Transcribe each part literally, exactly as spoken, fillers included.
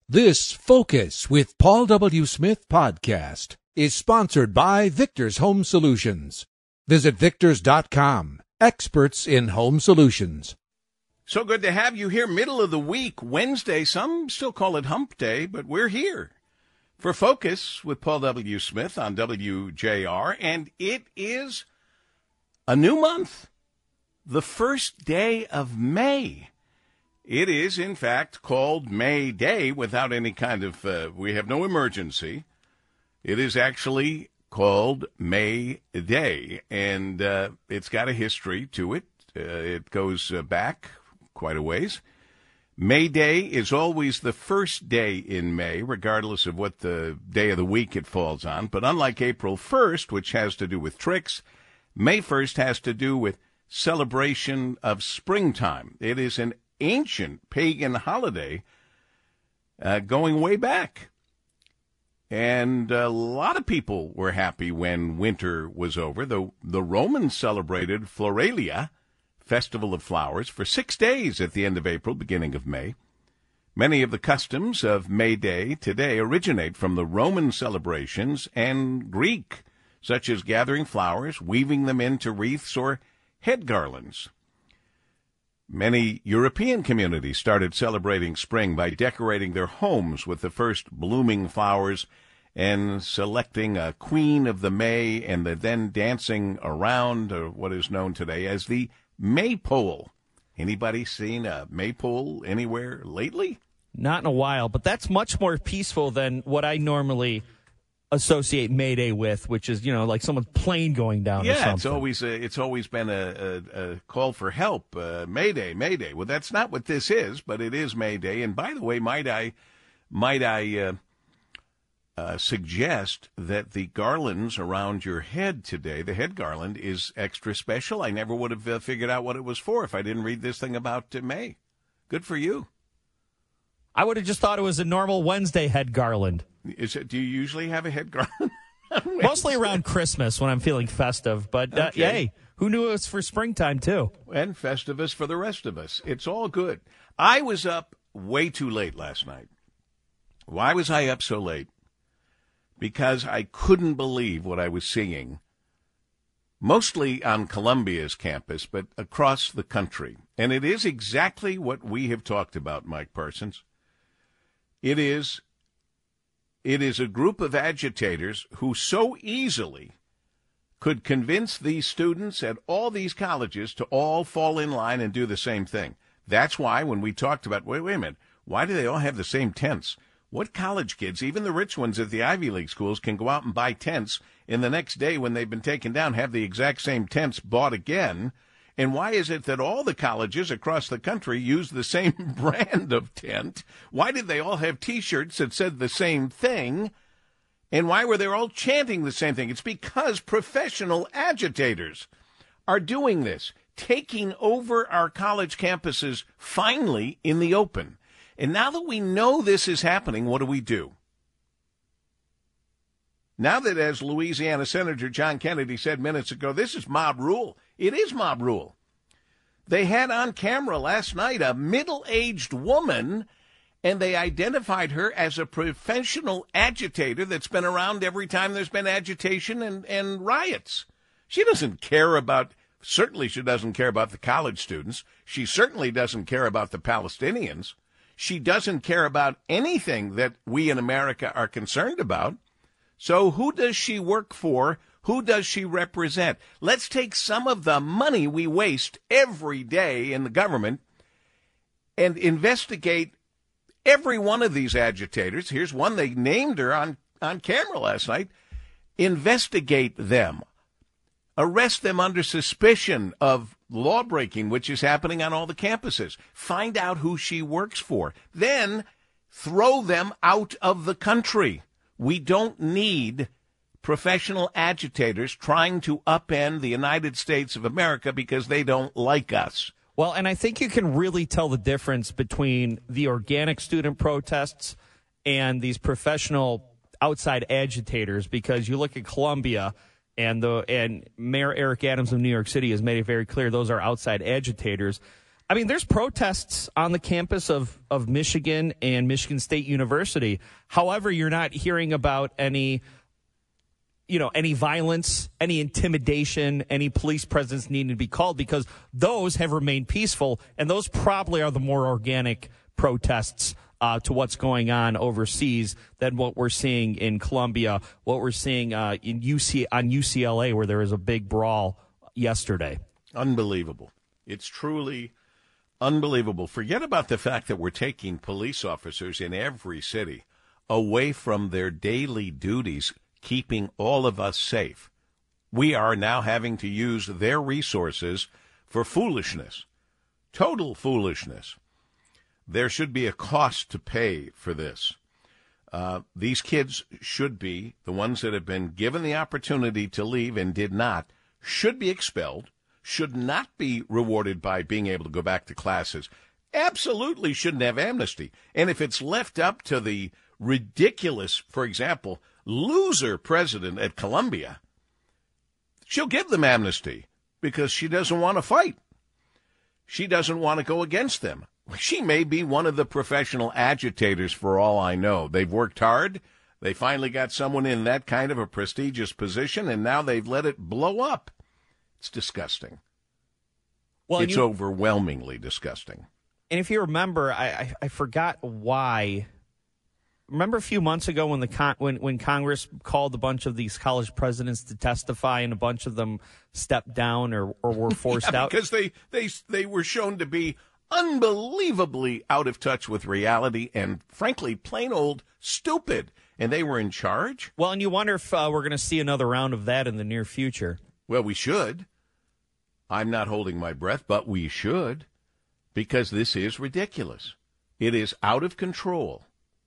This Focus with Paul W. Smith podcast is sponsored by Victor's Home Solutions. Visit victors dot com, experts in home solutions. So good to have you here, middle of the week, Wednesday. Some still call it Hump Day, but we're here for Focus with Paul W. Smith on W J R, and it is a new month, the first day of May. It is, in fact, called May Day without any kind of, uh, we have no emergency. It is actually called May Day, and uh, it's got a history to it. Uh, it goes uh, back quite a ways. May Day is always the first day in May, regardless of what the day of the week it falls on. But unlike April first, which has to do with tricks, May first has to do with celebration of springtime. It is an ancient pagan holiday uh, going way back. And a lot of people were happy when winter was over. The, the Romans celebrated Floralia, Festival of Flowers, for six days at the end of April, beginning of May. Many of the customs of May Day today originate from the Roman celebrations and Greek, such as gathering flowers, weaving them into wreaths or head garlands. Many European communities started celebrating spring by decorating their homes with the first blooming flowers and selecting a queen of the May and the then dancing around uh, what is known today as the maypole. Anybody seen a maypole anywhere lately? Not in a while, but that's much more peaceful than what I normally associate May Day with, which is, you know, like someone's plane going down yeah, or something. it's always a, it's always been a, a, a call for help. Uh, May Day, May Day. Well, that's not what this is, but it is May Day. And by the way, might I, might I uh, uh, suggest that the garlands around your head today, the head garland, is extra special. I never would have uh, figured out what it was for if I didn't read this thing about uh, May. Good for you. I would have just thought it was a normal Wednesday head garland. Is it? Do you usually have a head garland? Mostly around Christmas when I'm feeling festive. But, uh, Okay. hey, who knew it was for springtime, too? And Festivus for the rest of us. It's all good. I was up way too late last night. Why was I up so late? Because I couldn't believe what I was seeing, mostly on Columbia's campus, but across the country. And it is exactly what we have talked about, Mike Parsons. It is, it is a group of agitators who so easily could convince these students at all these colleges to all fall in line and do the same thing. That's why when we talked about, wait, wait a minute, why do they all have the same tents? What college kids, even the rich ones at the Ivy League schools, can go out and buy tents and the next day when they've been taken down have the exact same tents bought again? And why is it that all the colleges across the country use the same brand of tent? Why did they all have T-shirts that said the same thing? And why were they all chanting the same thing? It's because professional agitators are doing this, taking over our college campuses finally in the open. And now that we know this is happening, what do we do? Now that, as Louisiana Senator John Kennedy said minutes ago, this is mob rule. It is mob rule. They had on camera last night a middle-aged woman, and they identified her as a professional agitator that's been around every time there's been agitation and, and riots. She doesn't care about, certainly she doesn't care about the college students. She certainly doesn't care about the Palestinians. She doesn't care about anything that we in America are concerned about. So who does she work for? Who does she represent? Let's take some of the money we waste every day in the government and investigate every one of these agitators. Here's one, they named her on, on camera last night. Investigate them. Arrest them under suspicion of law-breaking, which is happening on all the campuses. Find out who she works for. Then throw them out of the country. We don't need professional agitators trying to upend the United States of America because they don't like us. Well, and I think you can really tell the difference between the organic student protests and these professional outside agitators, because you look at Columbia and the and Mayor Eric Adams of New York City has made it very clear those are outside agitators. I mean, there's protests on the campus of, of Michigan and Michigan State University. However, you're not hearing about any, you know, any violence, any intimidation, any police presence needing to be called, because those have remained peaceful, and those probably are the more organic protests uh, to what's going on overseas than what we're seeing in Columbia, what we're seeing uh, in U C on U C L A, where there was a big brawl yesterday. Unbelievable. It's truly unbelievable. Forget about the fact that we're taking police officers in every city away from their daily duties, keeping all of us safe. We are now having to use their resources for foolishness, total foolishness. There should be a cost to pay for this. Uh, these kids should be, the ones that have been given the opportunity to leave and did not, should be expelled, should not be rewarded by being able to go back to classes, absolutely shouldn't have amnesty. And if it's left up to the ridiculous, for example, loser president at Columbia, she'll give them amnesty because she doesn't want to fight. She doesn't want to go against them. She may be one of the professional agitators for all I know. They've worked hard. They finally got someone in that kind of a prestigious position, and now they've let it blow up. It's disgusting. Well, it's you, overwhelmingly disgusting. And if you remember, I, I, I forgot why. Remember a few months ago when the con- when when Congress called a bunch of these college presidents to testify, and a bunch of them stepped down or, or were forced yeah, out because they, they they were shown to be unbelievably out of touch with reality and, frankly, plain old stupid. And they were in charge? Well, and you wonder if uh, we're going to see another round of that in the near future. Well, we should. I'm not holding my breath, but we should, because this is ridiculous. It is out of control.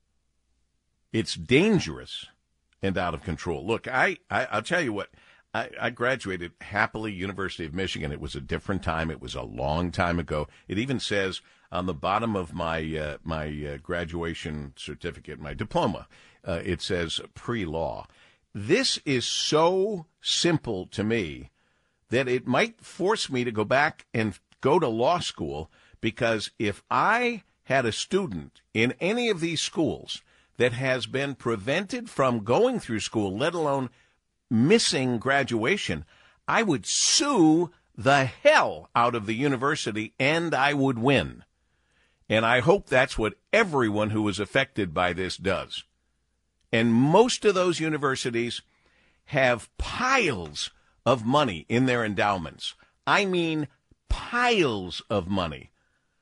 It's dangerous and out of control. Look, I, I, I'll tell you what. I, I graduated happily, University of Michigan. It was a different time. It was a long time ago. It even says on the bottom of my uh, my uh, graduation certificate, my diploma, uh, it says pre-law. This is so simple to me that it might force me to go back and go to law school, because if I had a student in any of these schools that has been prevented from going through school, let alone missing graduation, I would sue the hell out of the university, and I would win. And I hope that's what everyone who is affected by this does. And most of those universities have piles of money in their endowments. I mean piles of money.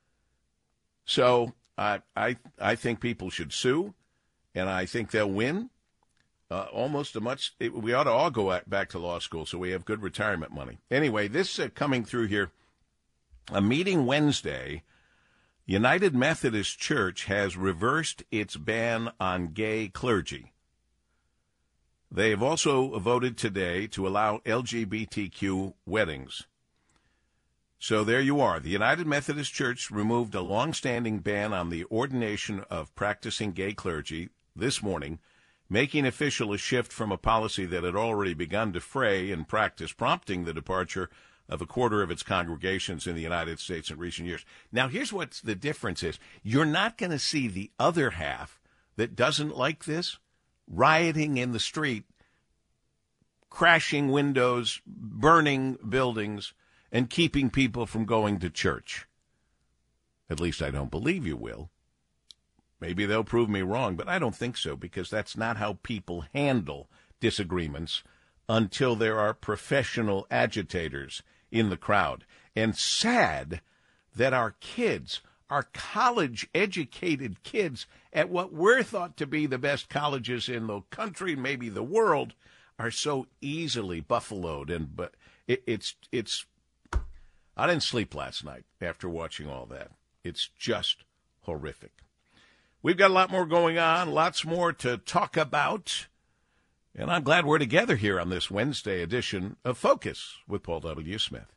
So I I I think people should sue, and I think they'll win. Uh, almost a much, it, we ought to all go back to law school so we have good retirement money. Anyway, this uh, coming through here, a meeting Wednesday, United Methodist Church has reversed its ban on gay clergy. They have also voted today to allow L G B T Q weddings. So there you are. The United Methodist Church removed a long-standing ban on the ordination of practicing gay clergy this morning, making official a shift from a policy that had already begun to fray in practice, prompting the departure of a quarter of its congregations in the United States in recent years. Now, here's what the difference is. You're not going to see the other half that doesn't like this rioting in the street, crashing windows, burning buildings, and keeping people from going to church. At least I don't believe you will. Maybe they'll prove me wrong, but I don't think so, because that's not how people handle disagreements until there are professional agitators in the crowd. And sad that our kids, our college-educated kids at what we're thought to be the best colleges in the country, maybe the world, are so easily buffaloed. And but it, it's it's. I didn't sleep last night after watching all that. It's just horrific. We've got a lot more going on, lots more to talk about, and I'm glad we're together here on this Wednesday edition of Focus with Paul W. Smith.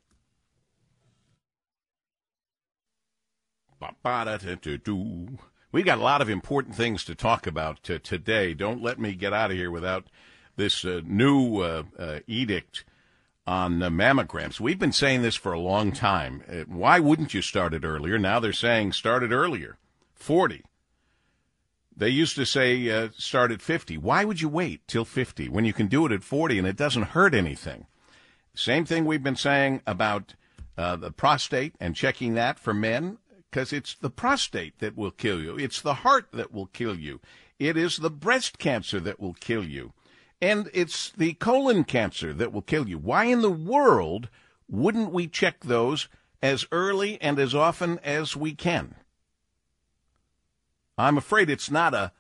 We've got a lot of important things to talk about uh, today. Don't let me get out of here without this uh, new uh, uh, edict on uh, mammograms. We've been saying this for a long time. Uh, why wouldn't you start it earlier? Now they're saying start it earlier, forty. They used to say uh, start at fifty. Why would you wait till fifty when you can do it at forty and it doesn't hurt anything? Same thing we've been saying about uh, the prostate and checking that for men, because it's the prostate that will kill you. It's the heart that will kill you. It is the breast cancer that will kill you. And it's the colon cancer that will kill you. Why in the world wouldn't we check those as early and as often as we can? I'm afraid it's not a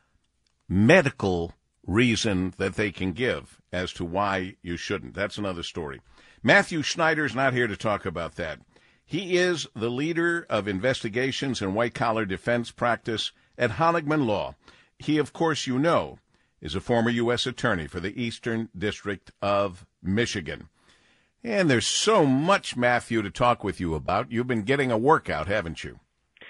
medical reason that they can give as to why you shouldn't. That's another story. Matthew Schneider's not here to talk about that. He is the leader of investigations and white-collar defense practice at Honigman Law. He, of course, you know, is a former U S attorney for the Eastern District of Michigan. And there's so much, Matthew, to talk with you about. You've been getting a workout, haven't you?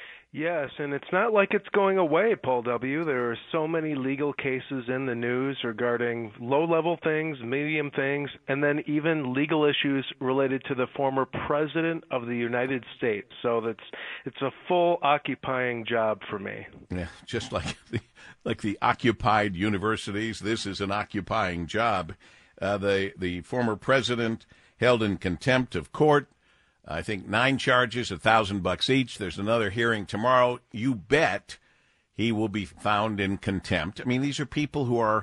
Yes, and it's not like it's going away, Paul W. There are so many legal cases in the news regarding low-level things, medium things, and then even legal issues related to the former president of the United States. So that's it's a full occupying job for me. Yeah, just like the, like the occupied universities, this is an occupying job. Uh, the the former president held in contempt of court. I think nine charges, a thousand bucks each. There's another hearing tomorrow. You bet he will be found in contempt. I mean, these are people who are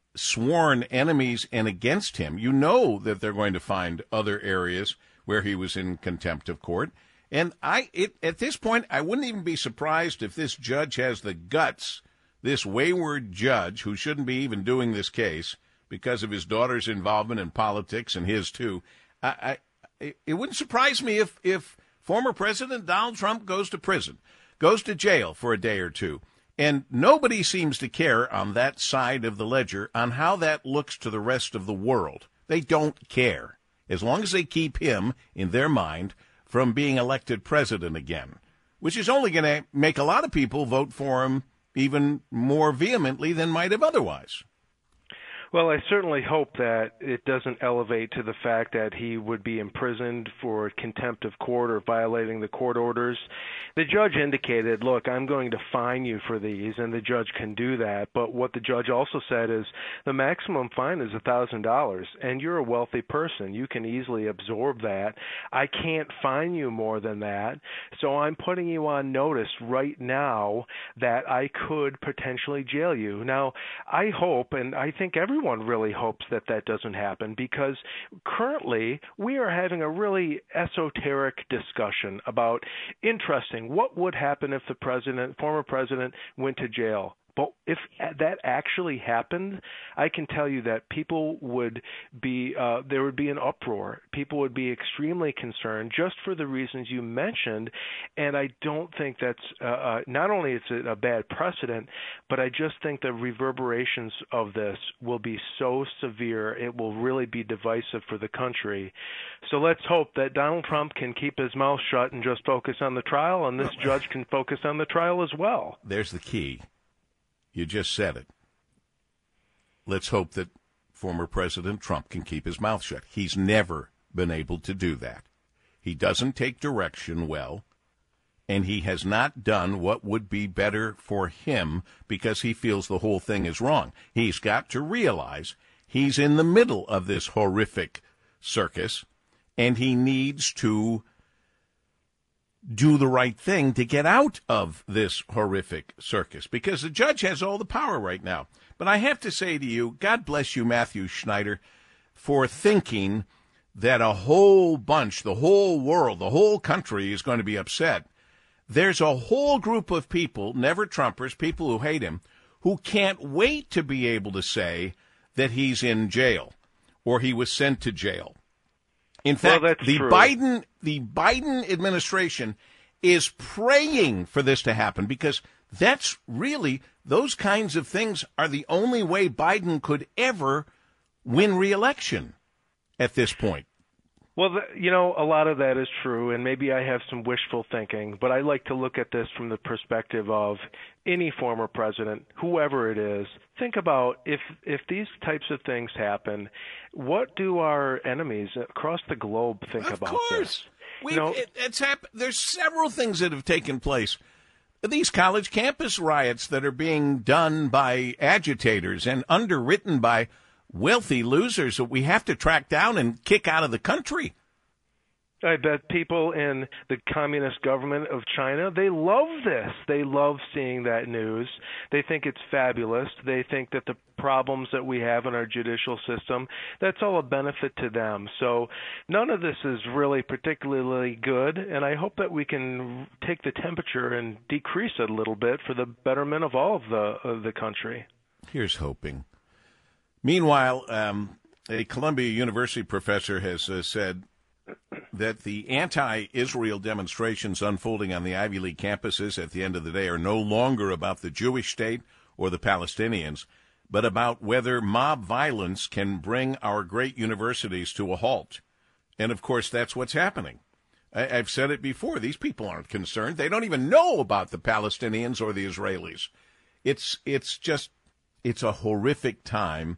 sworn enemies and against him. You know that they're going to find other areas where he was in contempt of court. And I, it, at this point, I wouldn't even be surprised if this judge has the guts, this wayward judge who shouldn't be even doing this case because of his daughter's involvement in politics and his too. I, I It wouldn't surprise me if, if former President Donald Trump goes to prison, goes to jail for a day or two, and nobody seems to care on that side of the ledger on how that looks to the rest of the world. They don't care, as long as they keep him, in their mind, from being elected president again, which is only going to make a lot of people vote for him even more vehemently than might have otherwise. Well, I certainly hope that it doesn't elevate to the fact that he would be imprisoned for contempt of court or violating the court orders. The judge indicated, look, I'm going to fine you for these, and the judge can do that. But what the judge also said is the maximum fine is one thousand dollars, and you're a wealthy person. You can easily absorb that. I can't fine you more than that, so I'm putting you on notice right now that I could potentially jail you. Now, I hope, and I think everyone Everyone really hopes that that doesn't happen, because currently we are having a really esoteric discussion about, interesting, what would happen if the president, former president, went to jail. But if that actually happened, I can tell you that people would be, uh, there would be an uproar. People would be extremely concerned just for the reasons you mentioned. And I don't think that's, uh, uh, not only it's a, a bad precedent, but I just think the reverberations of this will be so severe, it will really be divisive for the country. So let's hope that Donald Trump can keep his mouth shut and just focus on the trial, and this judge can focus on the trial as well. There's the key. You just said it. Let's hope that former President Trump can keep his mouth shut. He's never been able to do that. He doesn't take direction well, and he has not done what would be better for him because he feels the whole thing is wrong. He's got to realize he's in the middle of this horrific circus, and he needs to do the right thing to get out of this horrific circus, because the judge has all the power right now. But I have to say to you, God bless you, Matthew Schneider, for thinking that a whole bunch, the whole world, the whole country is going to be upset. There's a whole group of people, never Trumpers, people who hate him, who can't wait to be able to say that he's in jail or he was sent to jail. In fact, well, the true. Biden the Biden administration is praying for this to happen, because that's really, those kinds of things are the only way Biden could ever win re-election at this point. Well, the, you know, a lot of that is true, and maybe I have some wishful thinking, but I like to look at this from the perspective of any former president, whoever it is. Think about if if these types of things happen, what do our enemies across the globe think of about course. this? We, You know, it, it's hap- There's several things that have taken place. These college campus riots that are being done by agitators and underwritten by wealthy losers that we have to track down and kick out of the country. I bet people in the communist government of China, they love this. They love seeing that news. They think it's fabulous. They think that the problems that we have in our judicial system, that's all a benefit to them. So none of this is really particularly good, and I hope that we can take the temperature and decrease it a little bit for the betterment of all of the of the country. Here's hoping. Meanwhile, um, a Columbia University professor has uh, said that the anti-Israel demonstrations unfolding on the Ivy League campuses at the end of the day are no longer about the Jewish state or the Palestinians, but about whether mob violence can bring our great universities to a halt. And, of course, that's what's happening. I- I've said it before. These people aren't concerned. They don't even know about the Palestinians or the Israelis. It's it's just, it's a horrific time.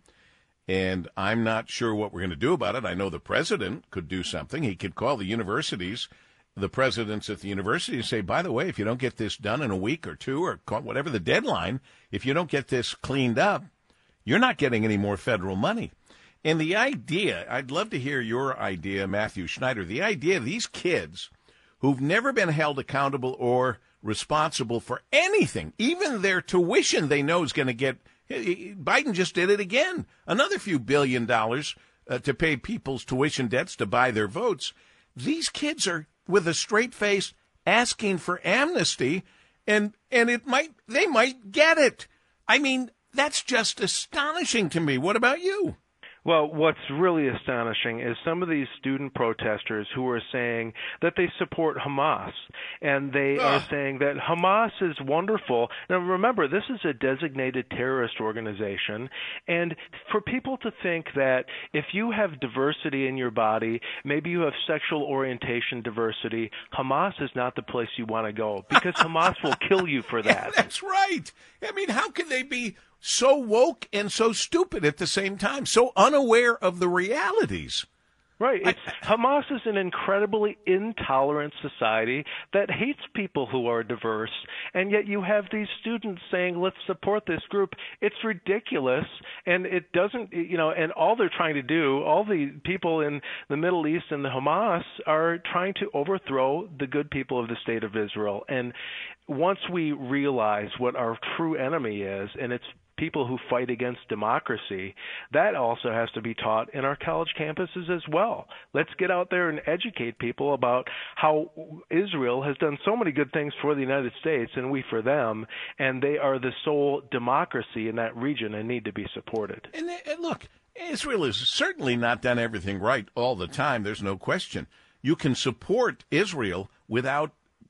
And I'm not sure what we're going to do about it. I know the president could do something. He could call the universities, the presidents at the university, and say, by the way, if you don't get this done in a week or two or whatever the deadline, if you don't get this cleaned up, you're not getting any more federal money. And the idea, I'd love to hear your idea, Matthew Schneider, the idea of these kids who've never been held accountable or responsible for anything, even their tuition they know is going to get. Biden just did it again. Another few billion dollars uh, to pay people's tuition debts to buy their votes. These kids are, with a straight face, asking for amnesty, and and it might they might get it. I mean, that's just astonishing to me. What about you? Well, what's really astonishing is some of these student protesters who are saying that they support Hamas, and they Ugh. are saying that Hamas is wonderful. Now, remember, this is a designated terrorist organization, and for people to think that if you have diversity in your body, maybe you have sexual orientation diversity, Hamas is not the place you want to go, because Hamas will kill you for that. Yeah, that's right. I mean, how can they be so woke and so stupid at the same time, so unaware of the realities? Right. It's, Hamas is an incredibly intolerant society that hates people who are diverse, and yet you have these students saying, let's support this group. It's ridiculous, and it doesn't, you know, and all they're trying to do, all the people in the Middle East and the Hamas are trying to overthrow the good people of the state of Israel. And once we realize what our true enemy is, and it's people who fight against democracy, that also has to be taught in our college campuses as well. Let's get out there and educate people about how Israel has done so many good things for the United States and we for them, and they are the sole democracy in that region and need to be supported. And, and look, Israel has certainly not done everything right all the time. There's no question. You can support Israel without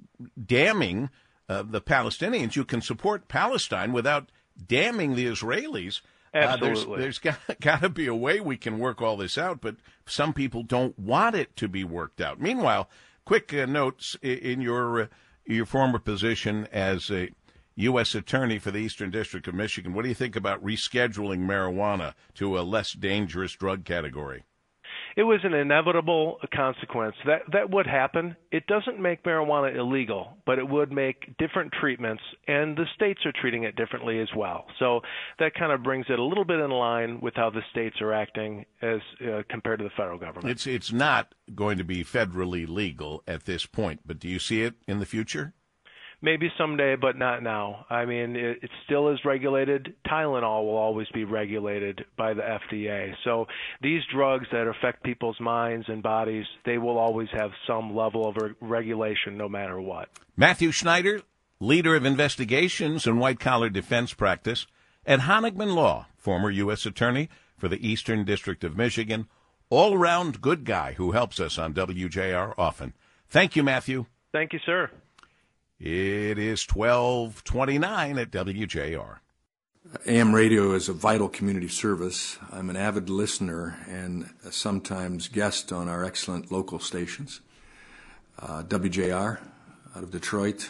damning uh, the Palestinians. You can support Palestine without damning the Israelis. Absolutely. Uh, there's there's got, got to be a way we can work all this out, but some people don't want it to be worked out. Meanwhile, quick uh, notes in your uh, your former position as a U S attorney for the Eastern District of Michigan. What do you think about rescheduling marijuana to a less dangerous drug category? It was an inevitable consequence. That that would happen. It doesn't make marijuana illegal, but it would make different treatments, and the states are treating it differently as well. So that kind of brings it a little bit in line with how the states are acting as uh, compared to the federal government. It's it's not going to be federally legal at this point, but do you see it in the future? Maybe someday, but not now. I mean, it, it still is regulated. Tylenol will always be regulated by the F D A. So these drugs that affect people's minds and bodies, they will always have some level of re- regulation no matter what. Matthew Schneider, leader of investigations and white-collar defense practice at Honigman Law, former U S attorney for the Eastern District of Michigan, all-around good guy who helps us on W J R often. Thank you, Matthew. Thank you, sir. It is twelve twenty-nine at W J R. A M radio is a vital community service. I'm an avid listener and sometimes guest on our excellent local stations. Uh, W J R out of Detroit.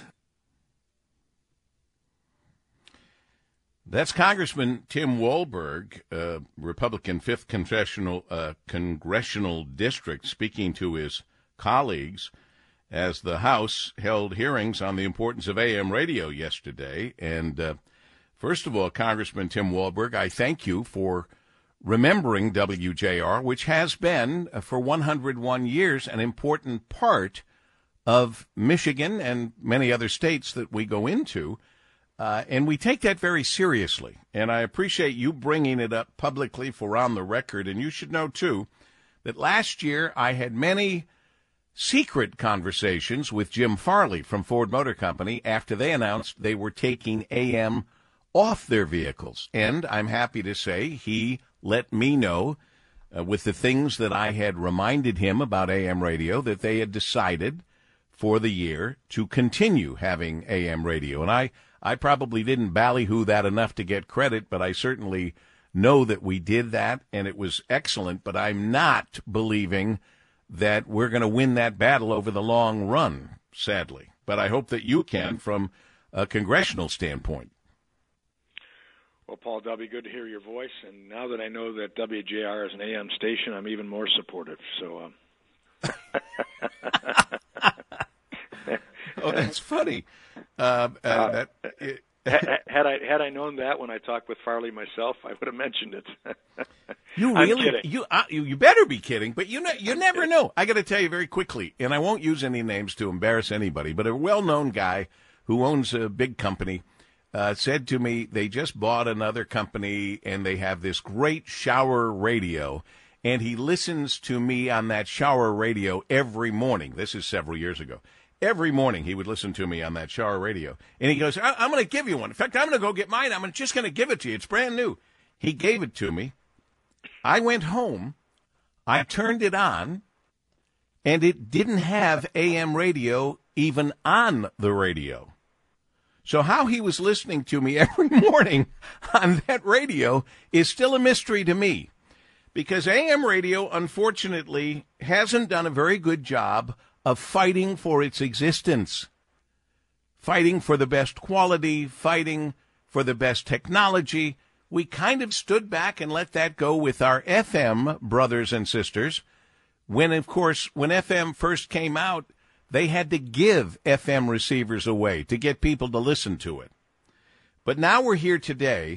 That's Congressman Tim Walberg, uh, Republican fifth Congressional, uh, Congressional District, speaking to his colleagues as the House held hearings on the importance of A M radio yesterday. And uh, first of all, Congressman Tim Walberg, I thank you for remembering W J R, which has been, uh, for one hundred one years, an important part of Michigan and many other states that we go into. Uh, and we take that very seriously. And I appreciate you bringing it up publicly for On the Record. And you should know, too, that last year I had many secret conversations with Jim Farley from Ford Motor Company after they announced they were taking A M off their vehicles. And I'm happy to say he let me know, uh, with the things that I had reminded him about A M radio, that they had decided for the year to continue having A M radio. And I, I probably didn't ballyhoo that enough to get credit, but I certainly know that we did that, and it was excellent. But I'm not believing that we're going to win that battle over the long run, sadly. But I hope that you can from a congressional standpoint. Well, Paul W., good to hear your voice. And now that I know that W J R is an A M station, I'm even more supportive. So, um... Oh, that's funny. Uh, uh, uh, that, it, had I had I known that when I talked with Farley myself, I would have mentioned it. You really? You, uh, you you better be kidding. But you know, you never know. I got to tell you very quickly, and I won't use any names to embarrass anybody. But a well-known guy who owns a big company uh, said to me they just bought another company and they have this great shower radio, and he listens to me on that shower radio every morning. This is several years ago. Every morning he would listen to me on that shower radio. And he goes, I- I'm going to give you one. In fact, I'm going to go get mine. I'm just going to give it to you. It's brand new. He gave it to me. I went home. I turned it on. And it didn't have A M radio even on the radio. So how he was listening to me every morning on that radio is still a mystery to me. Because A M radio, unfortunately, hasn't done a very good job of fighting for its existence, fighting for the best quality, fighting for the best technology. We kind of stood back and let that go with our F M brothers and sisters when, of course, when F M first came out, they had to give F M receivers away to get people to listen to it. But now we're here today,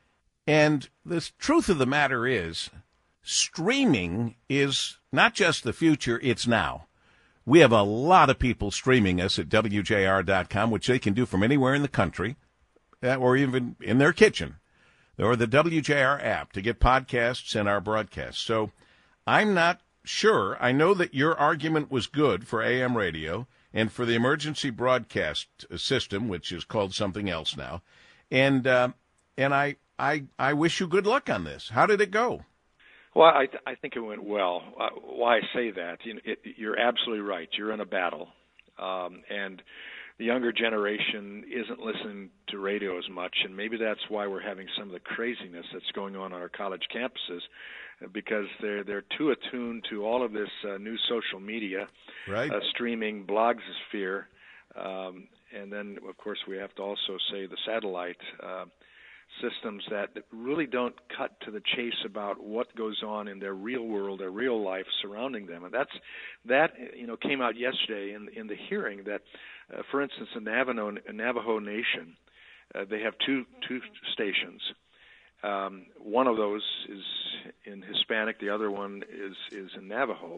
and the truth of the matter is, streaming is not just the future, it's now. We have a lot of people streaming us at W J R dot com, which they can do from anywhere in the country, or even in their kitchen, or the W J R app to get podcasts and our broadcasts. So I'm not sure. I know that your argument was good for A M radio and for the emergency broadcast system, which is called something else now. And uh, and I, I I wish you good luck on this. How did it go? Well, I, th- I think it went well. Uh, why I say that, you know, it, you're absolutely right. You're in a battle, um, and the younger generation isn't listening to radio as much, and maybe that's why we're having some of the craziness that's going on on our college campuses, because they're they're too attuned to all of this uh, new social media, right? Uh, streaming, blogosphere, um, and then of course we have to also say the satellite. Uh, systems that really don't cut to the chase about what goes on in their real world, their real life surrounding them. And that's that you know came out yesterday in in the hearing that, uh, for instance, in Navajo, Navajo Nation, uh, they have two two stations. Um, one of those is in Hispanic, the other one is is in Navajo,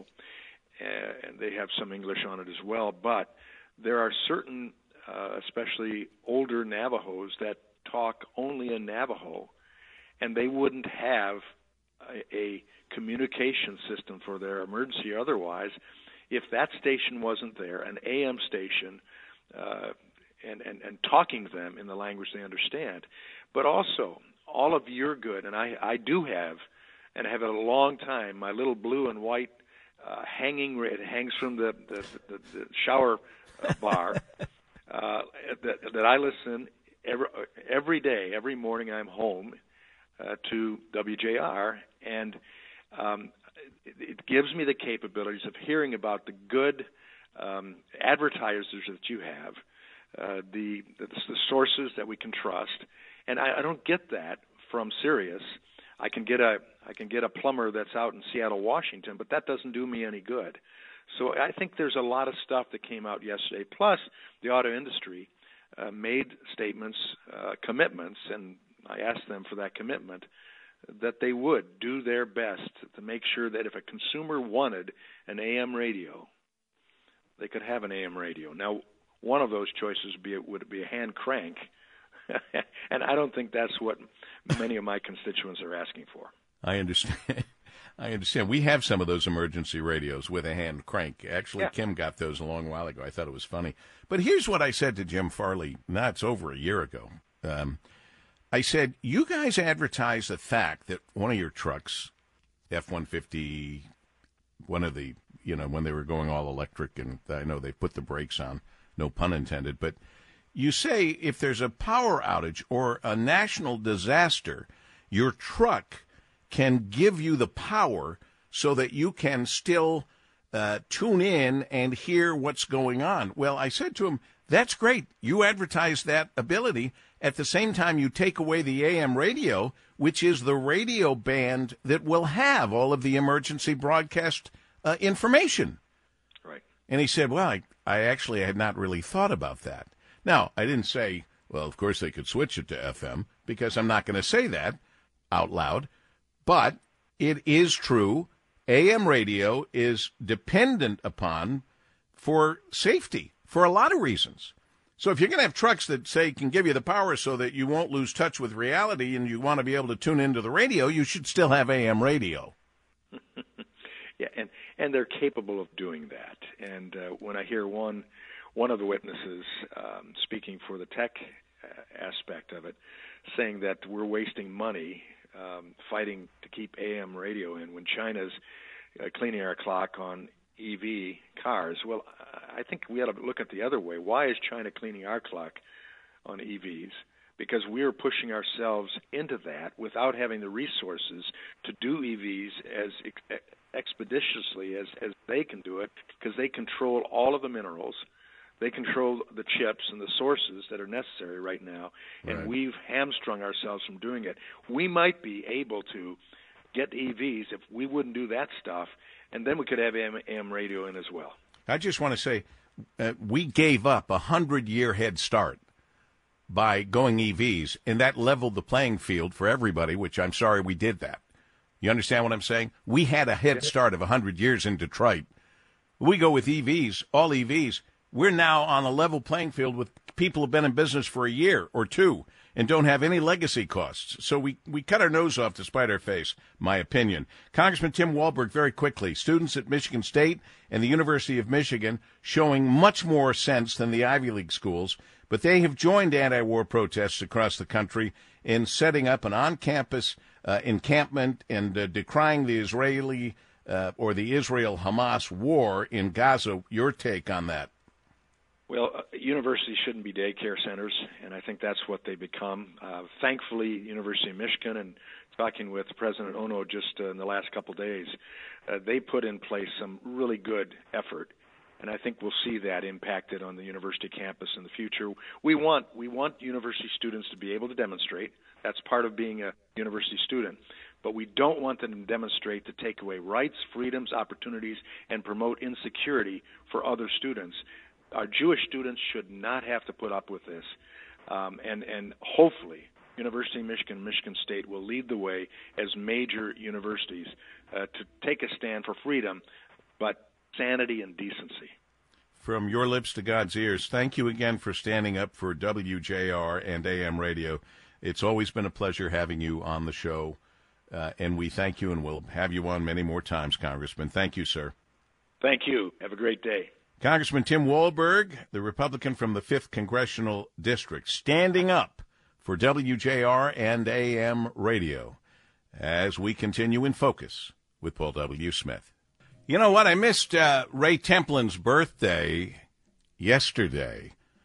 uh, and they have some English on it as well. But there are certain, uh, especially older Navajos, that talk only in Navajo, and they wouldn't have a, a communication system for their emergency or otherwise if that station wasn't there, an A M station, uh, and, and, and talking to them in the language they understand. But also, all of your good, and I, I do have, and have had a long time, my little blue and white uh, hanging, it hangs from the, the, the, the shower uh, bar uh, that, that I listen every, every day, every morning I'm home uh, to W J R, and um, it, it gives me the capabilities of hearing about the good um, advertisers that you have, uh, the, the the sources that we can trust, and I, I don't get that from Sirius. I can get a I can get a plumber that's out in Seattle, Washington, but that doesn't do me any good. So I think there's a lot of stuff that came out yesterday. Plus, the auto industry uh, made statements, uh, commitments, and I asked them for that commitment, that they would do their best to make sure that if a consumer wanted an A M radio, they could have an A M radio. Now, one of those choices would be, would be a hand crank, and I don't think that's what many of my constituents are asking for. I understand. I understand. We have some of those emergency radios with a hand crank. Actually, yeah. Kim got those a long while ago. I thought it was funny. But here's what I said to Jim Farley. Now, it's over a year ago. Um, I said, you guys advertise the fact that one of your trucks, F one fifty, one of the, you know, when they were going all electric, and I know they put the brakes on, no pun intended, but you say if there's a power outage or a national disaster, your truck can give you the power so that you can still uh, tune in and hear what's going on. Well, I said to him, that's great. You advertise that ability. At the same time, you take away the A M radio, which is the radio band that will have all of the emergency broadcast uh, information. Right. And he said, well, I, I actually had not really thought about that. Now, I didn't say, well, of course they could switch it to F M, because I'm not going to say that out loud. But it is true, A M radio is dependent upon for safety for a lot of reasons. So if you're going to have trucks that, say, can give you the power so that you won't lose touch with reality and you want to be able to tune into the radio, you should still have A M radio. Yeah, and, and they're capable of doing that. And uh, when I hear one one of the witnesses um, speaking for the tech uh, aspect of it, saying that we're wasting money um, fighting to keep A M radio in when China's uh, cleaning our clock on E V cars. Well, I think we ought to look at the other way. Why is China cleaning our clock on E Vs? Because we're pushing ourselves into that without having the resources to do E Vs as ex- expeditiously as, as they can do it, because they control all of the minerals. They control the chips and the sources that are necessary right now, and right. We've hamstrung ourselves from doing it. We might be able to get E Vs if we wouldn't do that stuff, and then we could have A M radio in as well. I just want to say uh, we gave up a hundred-year head start by going E Vs, and that leveled the playing field for everybody, which I'm sorry we did that. You understand what I'm saying? We had a head start of a hundred years in Detroit. We go with E Vs, all E Vs. We're now on a level playing field with people who have been in business for a year or two and don't have any legacy costs. So we, we cut our nose off to spite our face, my opinion. Congressman Tim Walberg, very quickly, students at Michigan State and the University of Michigan showing much more sense than the Ivy League schools, but they have joined anti-war protests across the country in setting up an on-campus uh, encampment and uh, decrying the Israeli uh, or the Israel-Hamas war in Gaza. Your take on that? Well, uh, universities shouldn't be daycare centers, and I think that's what they become. Uh, thankfully, University of Michigan, and talking with President Ono just uh, in the last couple of days, uh, they put in place some really good effort, and I think we'll see that impacted on the university campus in the future. We want we want university students to be able to demonstrate. That's part of being a university student. But we don't want them to demonstrate to take away rights, freedoms, opportunities, and promote insecurity for other students. Our Jewish students should not have to put up with this, um, and, and hopefully University of Michigan, Michigan State will lead the way as major universities uh, to take a stand for freedom, but sanity and decency. From your lips to God's ears, thank you again for standing up for W J R and A M radio. It's always been a pleasure having you on the show, uh, and we thank you, and we'll have you on many more times, Congressman. Thank you, sir. Thank you. Have a great day. Congressman Tim Walberg, the Republican from the fifth Congressional District, standing up for W J R and A M radio as we continue in focus with Paul W. Smith. You know what? I missed uh, Ray Templin's birthday yesterday,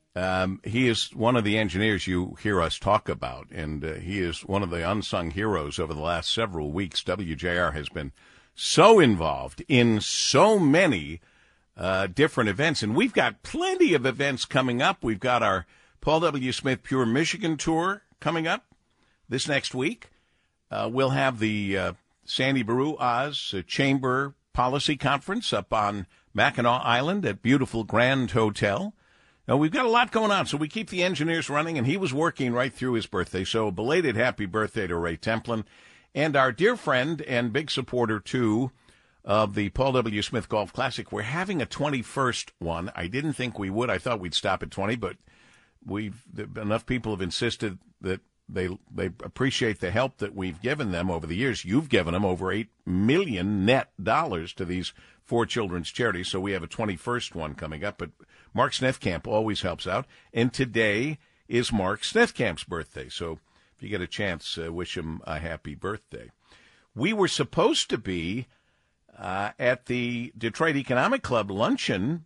Um, he is one of the engineers you hear us talk about, and uh, he is one of the unsung heroes over the last several weeks. W J R has been so involved in so many uh, different events, and we've got plenty of events coming up. We've got our Paul W. Smith Pure Michigan Tour coming up this next week. Uh, we'll have the uh, Sandy Baru Oz uh, Chamber Policy Conference up on Mackinac Island at beautiful Grand Hotel. Now, we've got a lot going on, so we keep the engineers running, and he was working right through his birthday. So a belated happy birthday to Ray Templin. And our dear friend and big supporter, too, of the Paul W. Smith Golf Classic. We're having a twenty-first one. I didn't think we would. I thought we'd stop at twenty, but we've enough people have insisted that they they appreciate the help that we've given them over the years. You've given them over eight million net dollars to these four children's charities, so we have a twenty-first one coming up. But Mark Snethkamp always helps out, and today is Mark Snethkamp's birthday. So if you get a chance, uh, wish him a happy birthday. We were supposed to be uh, at the Detroit Economic Club luncheon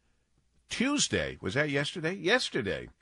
Tuesday. Was that yesterday? Yesterday.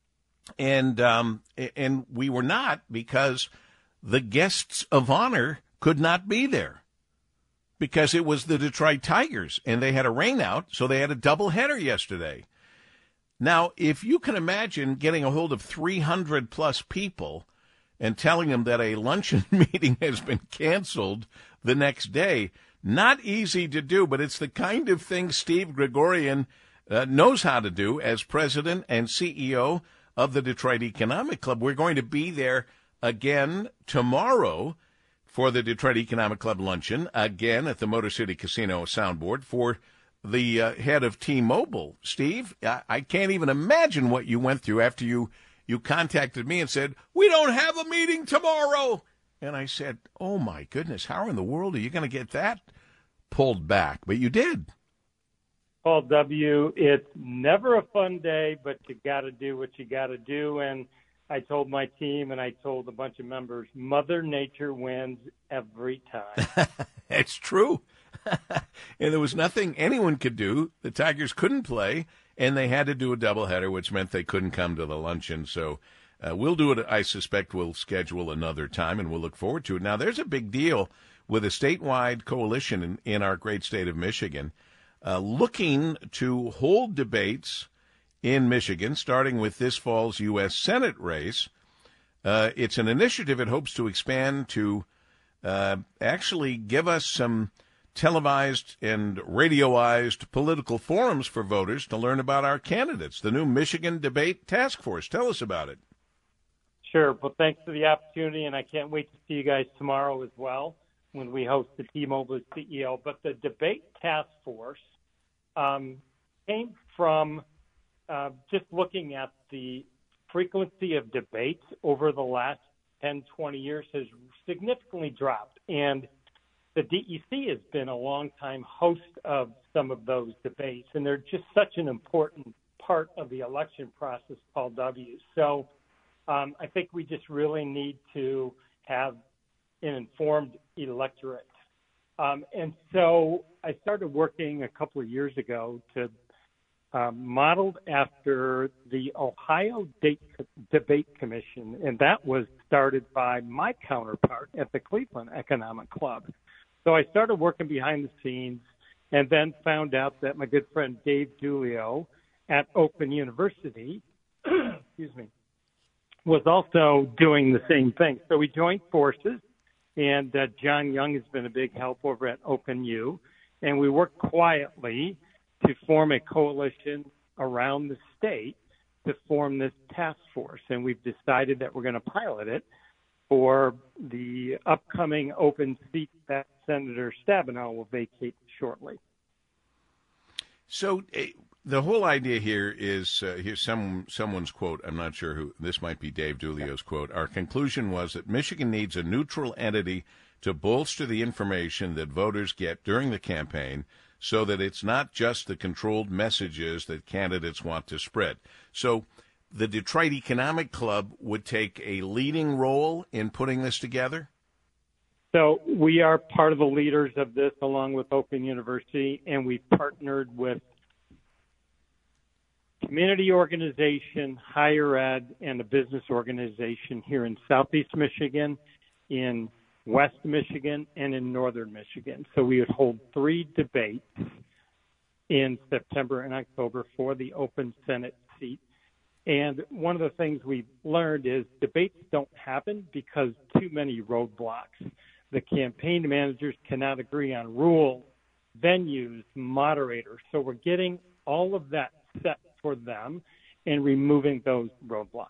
And um, and we were not because the guests of honor could not be there because it was the Detroit Tigers, and they had a rainout, so they had a doubleheader yesterday. Now, if you can imagine getting a hold of three hundred plus people and telling them that a luncheon meeting has been canceled the next day, not easy to do, but it's the kind of thing Steve Gregorian uh, knows how to do as president and C E O of the Detroit Economic Club. We're going to be there again tomorrow for the Detroit Economic Club luncheon, again at the Motor City Casino soundboard for the uh, head of T-Mobile. Steve, I-, I can't even imagine what you went through after you, you contacted me and said, we don't have a meeting tomorrow. And I said, oh, my goodness, how in the world are you going to get that pulled back? But you did. Paul W., it's never a fun day, but you got to do what you got to do. And I told my team and I told a bunch of members, Mother Nature wins every time. It's true. And there was nothing anyone could do. The Tigers couldn't play, and they had to do a doubleheader, which meant they couldn't come to the luncheon. So uh, we'll do it. I suspect we'll schedule another time, and we'll look forward to it. Now, there's a big deal with a statewide coalition in, in our great state of Michigan. Uh, looking to hold debates in Michigan, starting with this fall's U S Senate race. Uh, it's an initiative it hopes to expand to uh, actually give us some televised and radioized political forums for voters to learn about our candidates, the new Michigan Debate Task Force. Tell us about it. Sure. Well, thanks for the opportunity, and I can't wait to see you guys tomorrow as well when we host the T-Mobile C E O. But the Debate Task Force Um, came from uh, just looking at the frequency of debates over the last ten, twenty years has significantly dropped. And the D E C has been a long-time host of some of those debates, and they're just such an important part of the election process, Paul W. So um, I think we just really need to have an informed electorate. Um, and so I started working a couple of years ago to uh, modeled after the Ohio Date Debate Commission, and that was started by my counterpart at the Cleveland Economic Club. So I started working behind the scenes and then found out that my good friend Dave Dulio at Open University, excuse me, was also doing the same thing. So we joined forces. And uh, John Young has been a big help over at OpenU. And we worked quietly to form a coalition around the state to form this task force. And we've decided that we're going to pilot it for the upcoming open seat that Senator Stabenow will vacate shortly. So uh, the whole idea here is, uh, here's some someone's quote, I'm not sure who, this might be Dave Dulio's quote. Our conclusion was that Michigan needs a neutral entity to bolster the information that voters get during the campaign so that it's not just the controlled messages that candidates want to spread. So the Detroit Economic Club would take a leading role in putting this together? So we are part of the leaders of this along with Open University, and we've partnered with community organization, higher ed, and a business organization here in Southeast Michigan, in West Michigan, and in Northern Michigan. So we would hold three debates in September and October for the open Senate seat. And one of the things we've learned is debates don't happen because too many roadblocks. The campaign managers cannot agree on rules, venues, moderators. So we're getting all of that set for them and removing those roadblocks.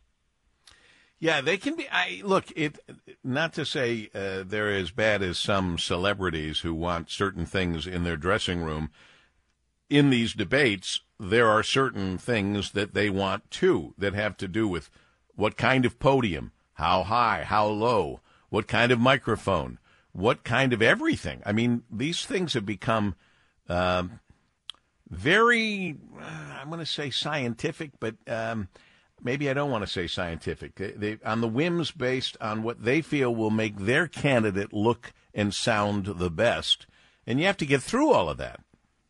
Yeah, they can be. I look, it. Not to say uh, they're as bad as some celebrities who want certain things in their dressing room. In these debates, there are certain things that they want too that have to do with what kind of podium, how high, how low, what kind of microphone, what kind of everything. I mean, these things have become um, very, uh, I'm going to say scientific, but um, maybe I don't want to say scientific. They, they, on the whims based on what they feel will make their candidate look and sound the best. And you have to get through all of that.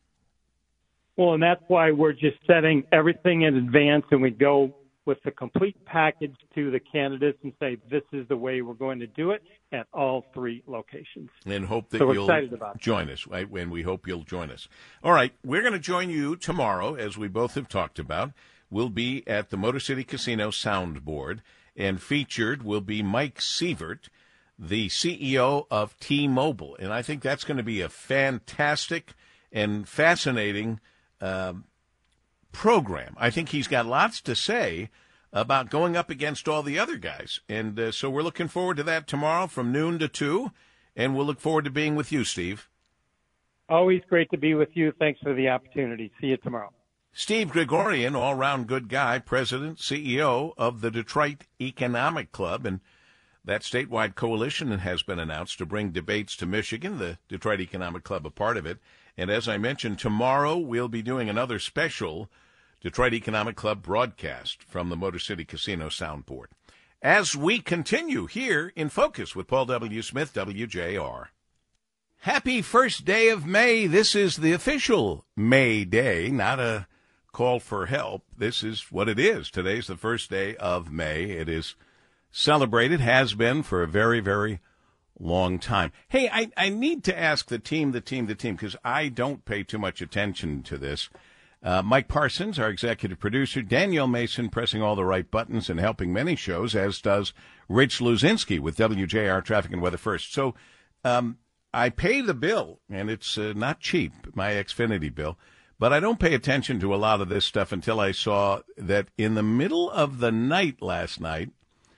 Well, and that's why we're just setting everything in advance, and we go with the complete package to the candidates and say, this is the way we're going to do it at all three locations. And hope that so you'll join us, right? And we hope you'll join us. All right, we're going to join you tomorrow, as we both have talked about. We'll be at the Motor City Casino Soundboard, and featured will be Mike Sievert, the C E O of T-Mobile. And I think that's going to be a fantastic and fascinating Um, program. I think he's got lots to say about going up against all the other guys. And uh, so we're looking forward to that tomorrow from noon to two, and we'll look forward to being with you, Steve. Always great to be with you. Thanks for the opportunity. See you tomorrow. Steve Gregorian, all-round good guy, president, C E O of the Detroit Economic Club, and that statewide coalition has been announced to bring debates to Michigan, the Detroit Economic Club a part of it. And as I mentioned, tomorrow we'll be doing another special Detroit Economic Club broadcast from the Motor City Casino Soundboard. As we continue here in Focus with Paul W. Smith, W J R. Happy first day of May. This is the official May Day, not a call for help. This is what it is. Today's the first day of May. It is celebrated, has been for a very, very long time. Hey, I, I need to ask the team, the team, the team, because I don't pay too much attention to this. Uh, Mike Parsons, our executive producer, Danielle Mason pressing all the right buttons and helping many shows, as does Rich Luzinski with W J R Traffic and Weather First. So um, I pay the bill, and it's uh, not cheap, my Xfinity bill, but I don't pay attention to a lot of this stuff until I saw that in the middle of the night last night,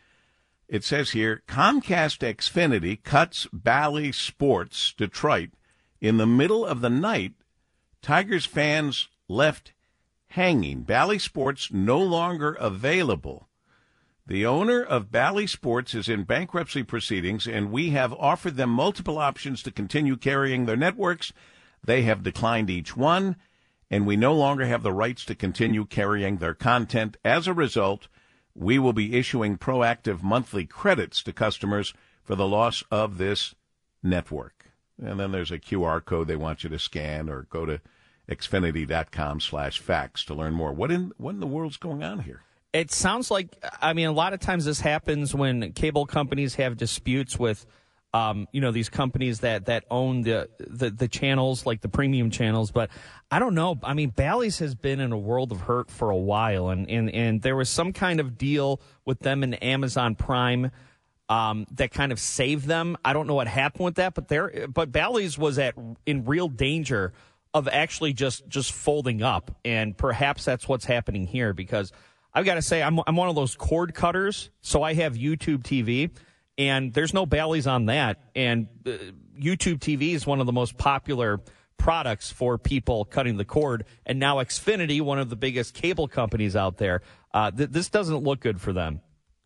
it says here, Comcast Xfinity cuts Bally Sports Detroit. In the middle of the night, Tigers fans left hanging. Bally Sports no longer available. The owner of Bally Sports is in bankruptcy proceedings, and we have offered them multiple options to continue carrying their networks. They have declined each one, and we no longer have the rights to continue carrying their content. As a result, we will be issuing proactive monthly credits to customers for the loss of this network. And then there's a Q R code they want you to scan, or go to xfinity.com slash facts to learn more. What in, what in the world's going on here? It sounds like, I mean, a lot of times this happens when cable companies have disputes with, um, you know, these companies that, that own the, the, the channels, like the premium channels. But I don't know. I mean, Bally's has been in a world of hurt for a while, and, and, and there was some kind of deal with them and Amazon Prime um, that kind of saved them. I don't know what happened with that, but there, but Bally's was at in real danger of actually just, just folding up, and perhaps that's what's happening here, because I've got to say, I'm I'm one of those cord cutters, so I have YouTube T V, and there's no Bally's on that, and uh, YouTube T V is one of the most popular products for people cutting the cord, and now Xfinity, one of the biggest cable companies out there, uh, th- this doesn't look good for them.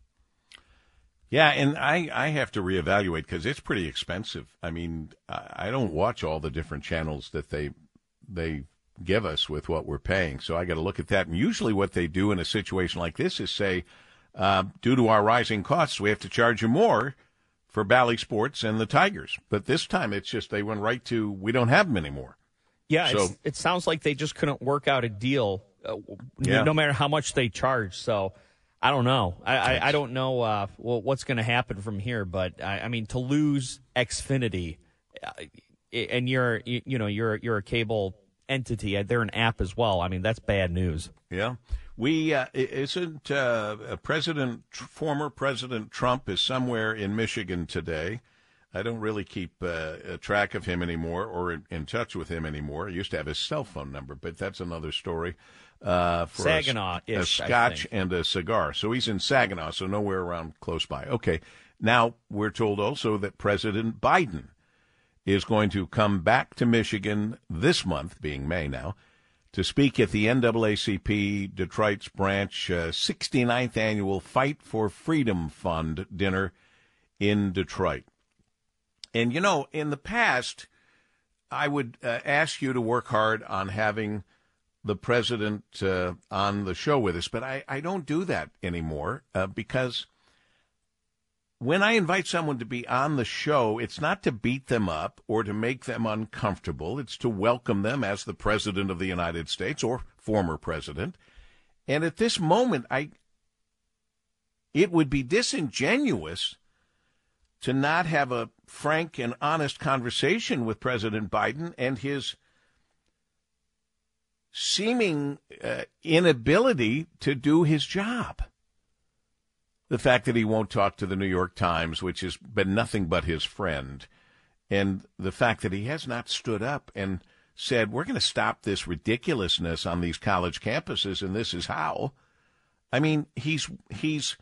Yeah, and I, I have to reevaluate because it's pretty expensive. I mean, I, I don't watch all the different channels that they they give us with what we're paying, so I got to look at that. And usually what they do in a situation like this is say, uh, due to our rising costs, we have to charge you more for Bally Sports and the Tigers. But this time it's just they went right to, we don't have them anymore. Yeah, so, it's, it sounds like they just couldn't work out a deal uh, Yeah. no matter how much they charge. So I don't know. I, I, I don't know uh, well, what's going to happen from here. But I, I mean, to lose Xfinity, uh, and you're you, you know you're you're a cable entity. They're an app as well. I mean, that's bad news. Yeah. We uh, isn't uh, President former President Trump is somewhere in Michigan today. I don't really keep uh, track of him anymore or in, in touch with him anymore. I used to have his cell phone number, but that's another story. Uh, for Saginaw, a, a scotch and a cigar. So he's in Saginaw, so nowhere around close by. Okay. Now we're told also that President Biden is going to come back to Michigan this month, being May now, to speak at the N double A C P Detroit's branch uh, sixty-ninth annual Fight for Freedom Fund dinner in Detroit. And, you know, in the past, I would uh, ask you to work hard on having the president uh, on the show with us, but I, I don't do that anymore uh, because when I invite someone to be on the show, it's not to beat them up or to make them uncomfortable. It's to welcome them as the president of the United States or former president. And at this moment, I it would be disingenuous to not have a frank and honest conversation with President Biden and his seeming uh, inability to do his job. The fact that he won't talk to the New York Times, which has been nothing but his friend, and the fact that he has not stood up and said, we're going to stop this ridiculousness on these college campuses, and this is how. I mean, he's he's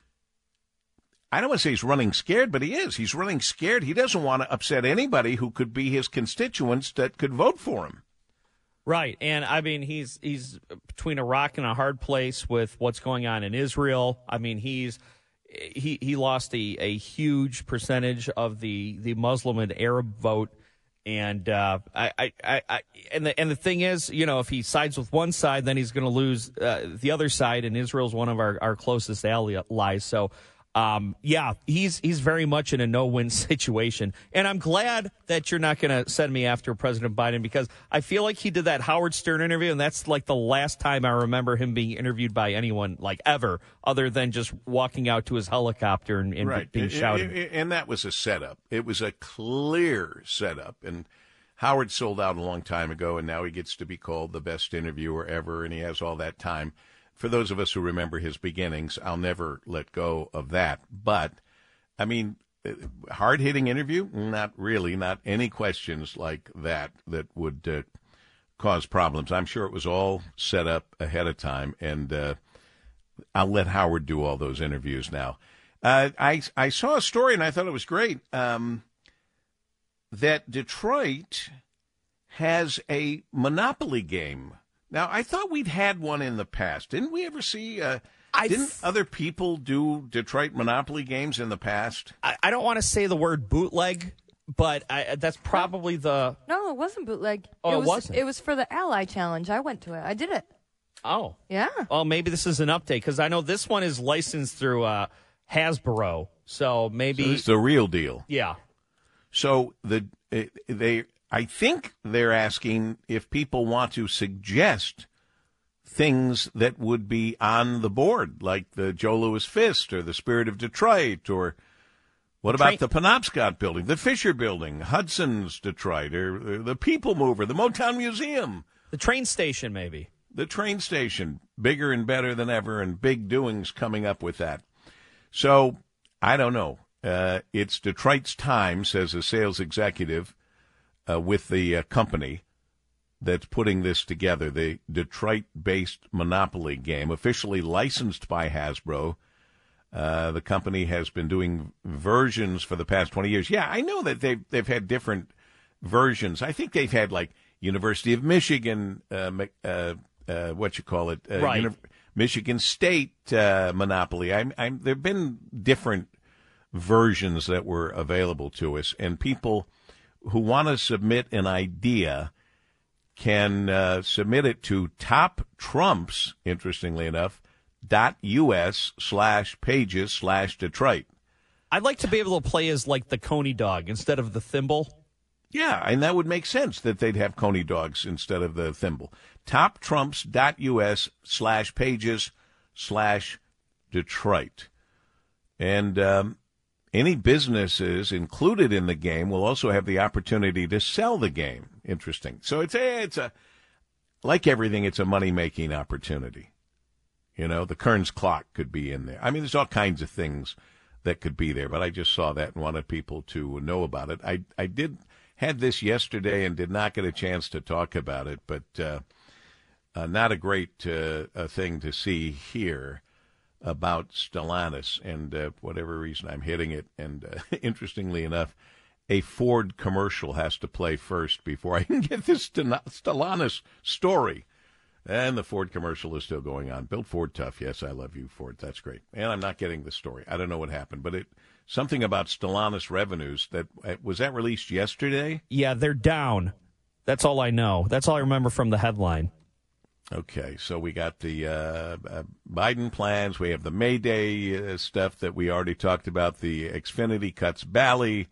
I don't want to say he's running scared, but he is. He's running scared. He doesn't want to upset anybody who could be his constituents that could vote for him. Right. And, I mean, he's he's between a rock and a hard place with what's going on in Israel. I mean, he's he he lost a, a huge percentage of the, the Muslim and Arab vote. And uh, I, I, I, I and the and the thing is, you know, if he sides with one side, then he's going to lose uh, the other side. And Israel's one of our, our closest allies. So, Um, yeah, he's he's very much in a no-win situation. And I'm glad that you're not going to send me after President Biden, because I feel like he did that Howard Stern interview, and that's like the last time I remember him being interviewed by anyone, like ever, other than just walking out to his helicopter and, and right. being it, shouted. It, and that was a setup. It was a clear setup. And Howard sold out a long time ago, and now he gets to be called the best interviewer ever, and he has all that time. For those of us who remember his beginnings, I'll never let go of that. But, I mean, hard-hitting interview? Not really. Not any questions like that that would uh, cause problems. I'm sure it was all set up ahead of time, and uh, I'll let Howard do all those interviews now. Uh, I, I saw a story, and I thought it was great, um, that Detroit has a Monopoly game. Now, I thought we'd had one in the past. Didn't we ever see, uh, I didn't th- other people do Detroit Monopoly games in the past? I, I don't want to say the word bootleg, but I, that's probably the... No, it wasn't bootleg. Oh, it, it was, wasn't? It was for the Ally Challenge. I went to it. I did it. Oh. Yeah. Well, maybe this is an update, because I know this one is licensed through uh, Hasbro, so maybe... So this is the real deal. Yeah. So the they... I think they're asking if people want to suggest things that would be on the board, like the Joe Louis Fist or the Spirit of Detroit, or what about the Penobscot Building, the Fisher Building, Hudson's Detroit, or the People Mover, the Motown Museum. The train station, maybe. The train station, bigger and better than ever, and big doings coming up with that. So, I don't know. Uh, it's Detroit's time, says a sales executive. Uh, with the uh, company that's putting this together, the Detroit-based Monopoly game, officially licensed by Hasbro. Uh, the company has been doing versions for the past twenty years. Yeah, I know that they've, they've had different versions. I think they've had, like, University of Michigan, uh, uh, uh, what you call it, uh, right. Uni- Michigan State uh, Monopoly. I'm, I'm, there have been different versions that were available to us, and people who want to submit an idea can uh, submit it to Top Trumps, interestingly enough, dot us slash pages slash Detroit. I'd like to be able to play as, like, the Coney dog instead of the thimble. Yeah, and that would make sense that they'd have coney dogs instead of the thimble. toptrumps.us slash pages slash Detroit. And um, any businesses included in the game will also have the opportunity to sell the game. Interesting. So it's a, it's a like everything, it's a money-making opportunity. You know, the Kearns clock could be in there. I mean, there's all kinds of things that could be there, but I just saw that and wanted people to know about it. I, I did had this yesterday and did not get a chance to talk about it, but uh, uh, not a great uh, a thing to see here about Stellantis, and uh, for whatever reason I'm hitting it. And uh, interestingly enough, a Ford commercial has to play first before I can get this Stellantis story. And the Ford commercial is still going on. Build Ford tough. Yes, I love you, Ford. That's great. And I'm not getting the story. I don't know what happened, but it something about Stellantis revenues. That was that released yesterday? Yeah, they're down. That's all I know. That's all I remember from the headline. Okay, so we got the uh, uh, Biden plans. We have the May Day uh, stuff that we already talked about. The Xfinity cuts Bally.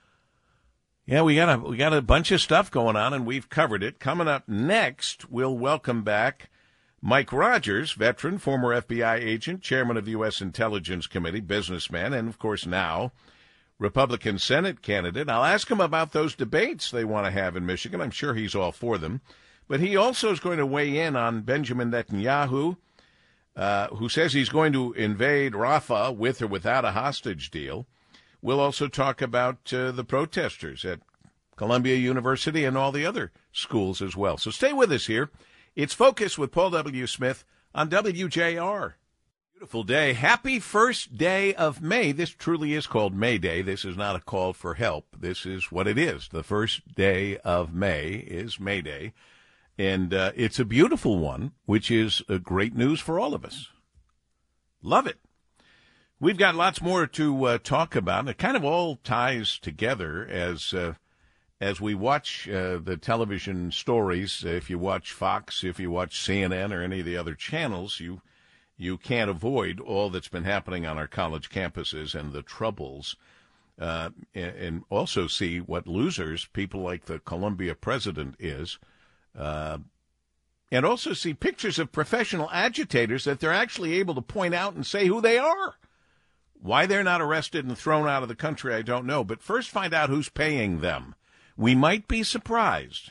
Yeah, we got a we got a bunch of stuff going on, and we've covered it. Coming up next, we'll welcome back Mike Rogers, veteran, former F B I agent, chairman of the U S Intelligence Committee, businessman, and, of course, now Republican Senate candidate. I'll ask him about those debates they want to have in Michigan. I'm sure he's all for them. But he also is going to weigh in on Benjamin Netanyahu, uh, who says he's going to invade Rafah with or without a hostage deal. We'll also talk about uh, the protesters at Columbia University and all the other schools as well. So stay with us here. It's Focus with Paul W. Smith on W J R. Beautiful day. Happy first day of May. This truly is called May Day. This is not a call for help. This is what it is. The first day of May is May Day. And uh, it's a beautiful one, which is uh, great news for all of us. Love it. We've got lots more to uh, talk about. It kind of all ties together as uh, as we watch uh, the television stories. If you watch Fox, if you watch C N N or any of the other channels, you you can't avoid all that's been happening on our college campuses and the troubles, uh, and, and also see what losers people like the Columbia president is. Uh, and also see pictures of professional agitators that they're actually able to point out and say who they are. Why they're not arrested and thrown out of the country, I don't know. But first find out who's paying them. We might be surprised.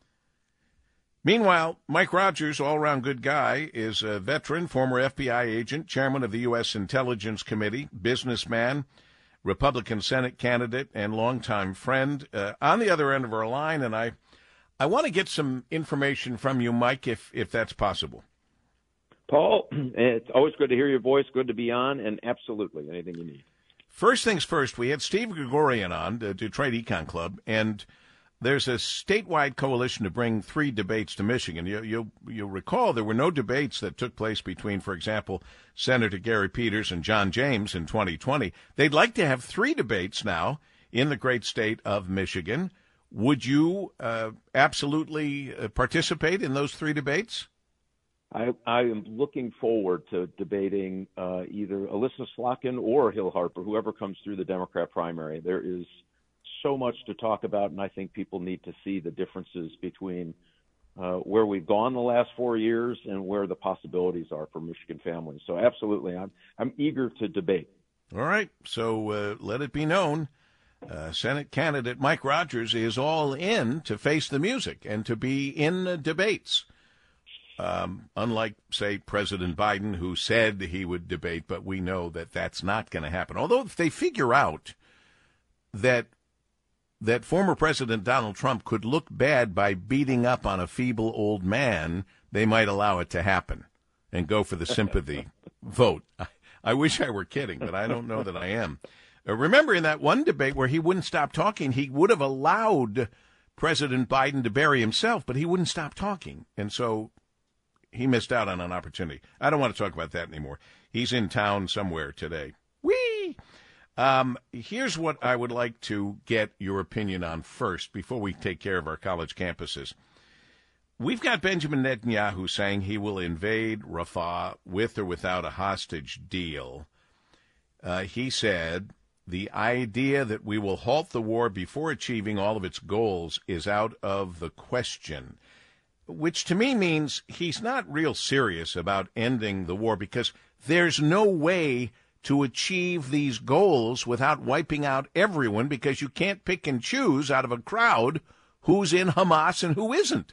Meanwhile, Mike Rogers, all-around good guy, is a veteran, former F B I agent, chairman of the U S Intelligence Committee, businessman, Republican Senate candidate, and longtime friend. Uh, on the other end of our line, and I... I want to get some information from you, Mike, if if that's possible. Paul, it's always good to hear your voice, good to be on, and absolutely anything you need. First things first, we had Steve Gregorian on, the Detroit Econ Club, and there's a statewide coalition to bring three debates to Michigan. You, you'll, you'll recall there were no debates that took place between, for example, Senator Gary Peters and John James in twenty twenty. They'd like to have three debates now in the great state of Michigan. Would you uh, absolutely uh, participate in those three debates? I, I am looking forward to debating uh, either Alyssa Slotkin or Hill Harper, whoever comes through the Democrat primary. There is so much to talk about, and I think people need to see the differences between uh, where we've gone the last four years and where the possibilities are for Michigan families. So absolutely, I'm, I'm eager to debate. All right, so uh, let it be known. Uh, Senate candidate Mike Rogers is all in to face the music and to be in uh, debates. Um, unlike, say, President Biden, who said he would debate, but we know that that's not going to happen. Although if they figure out that that former President Donald Trump could look bad by beating up on a feeble old man, they might allow it to happen and go for the sympathy vote. I, I wish I were kidding, but I don't know that I am. Remember in that one debate where he wouldn't stop talking, he would have allowed President Biden to bury himself, but he wouldn't stop talking. And so he missed out on an opportunity. I don't want to talk about that anymore. He's in town somewhere today. Whee! Um, here's what I would like to get your opinion on first before we take care of our college campuses. We've got Benjamin Netanyahu saying he will invade Rafah with or without a hostage deal. Uh, he said the idea that we will halt the war before achieving all of its goals is out of the question, which to me means he's not real serious about ending the war, because there's no way to achieve these goals without wiping out everyone, because you can't pick and choose out of a crowd who's in Hamas and who isn't.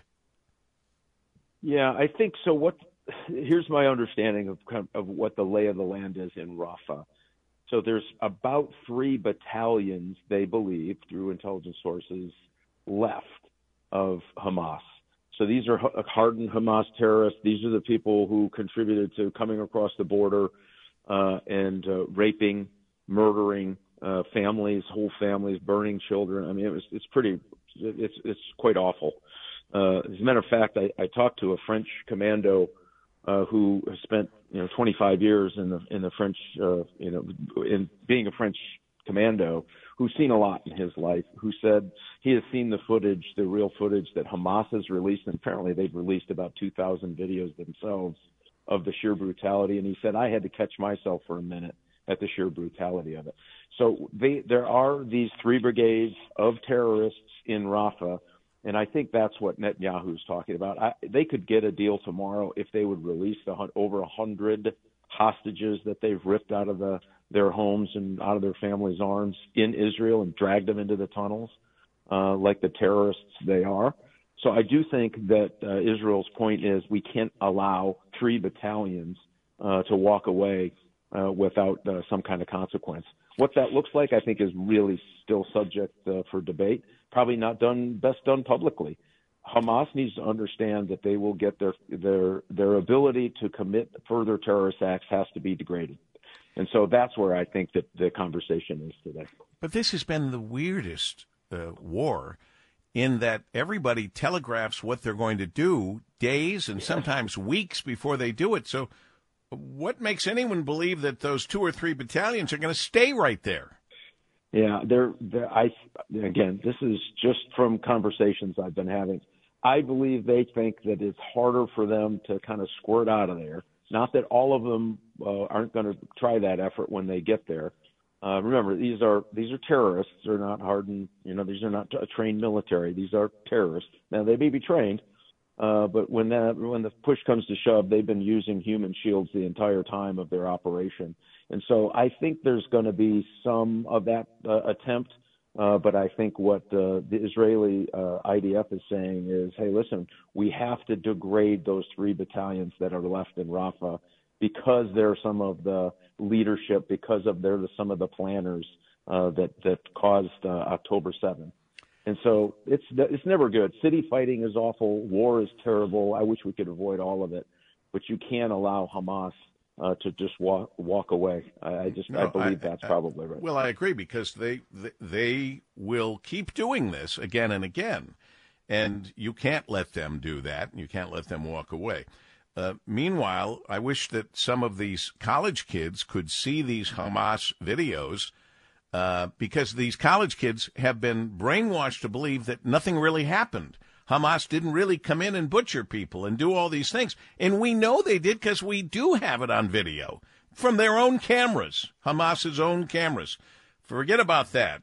Yeah, I think so. What here's my understanding of of what the lay of the land is in Rafah. So there's about three battalions, they believe, through intelligence sources, left of Hamas. So these are hardened Hamas terrorists. These are the people who contributed to coming across the border uh, and uh, raping, murdering uh, families, whole families, burning children. I mean, it was, it's pretty, it's it's quite awful. Uh, as a matter of fact, I, I talked to a French commando uh, who has spent, you know, twenty-five years in the in the French, uh, you know, in being a French commando, who's seen a lot in his life, who said he has seen the footage, the real footage that Hamas has released, and apparently they've released about two thousand videos themselves of the sheer brutality. And he said, I had to catch myself for a minute at the sheer brutality of it. So they, there are these three brigades of terrorists in Rafah, and I think that's what Netanyahu's talking about. I, they could get a deal tomorrow if they would release the over a hundred hostages that they've ripped out of the, their homes and out of their families' arms in Israel and dragged them into the tunnels, uh, like the terrorists they are. So I do think that uh, Israel's point is we can't allow three battalions uh, to walk away uh, without uh, some kind of consequence. What that looks like, I think, is really still subject uh, for debate. Probably not done best done publicly. Hamas needs to understand that they will get their their their ability to commit further terrorist acts has to be degraded. And so that's where I think that the conversation is today. But this has been the weirdest uh, war, in that everybody telegraphs what they're going to do days and sometimes weeks before they do it. So what makes anyone believe that those two or three battalions are going to stay right there? Yeah, they're, they're, I, again, this is just from conversations I've been having. I believe they think that it's harder for them to kind of squirt out of there. Not that all of them uh, aren't going to try that effort when they get there. Uh, remember, these are these are terrorists. They're not hardened. You know, these are not a trained military. These are terrorists. Now they may be trained, uh, but when that when the push comes to shove, they've been using human shields the entire time of their operation. And so I think there's going to be some of that uh, attempt. Uh, but I think what uh, the Israeli uh, I D F is saying is, hey, listen, we have to degrade those three battalions that are left in Rafah because they're some of the leadership, because of they're the, some of the planners uh, that that caused uh, October seventh. And so it's it's never good. City fighting is awful. War is terrible. I wish we could avoid all of it, but you can't allow Hamas Uh, to just walk walk away. I, I just no, I believe I, that's I, probably right. Well, I agree, because they, they they will keep doing this again and again, and you can't let them do that. You can't let them walk away. Uh, meanwhile, I wish that some of these college kids could see these Hamas videos, uh, because these college kids have been brainwashed to believe that nothing really happened. Hamas didn't really come in and butcher people and do all these things. And we know they did, because we do have it on video from their own cameras, Hamas's own cameras. Forget about that.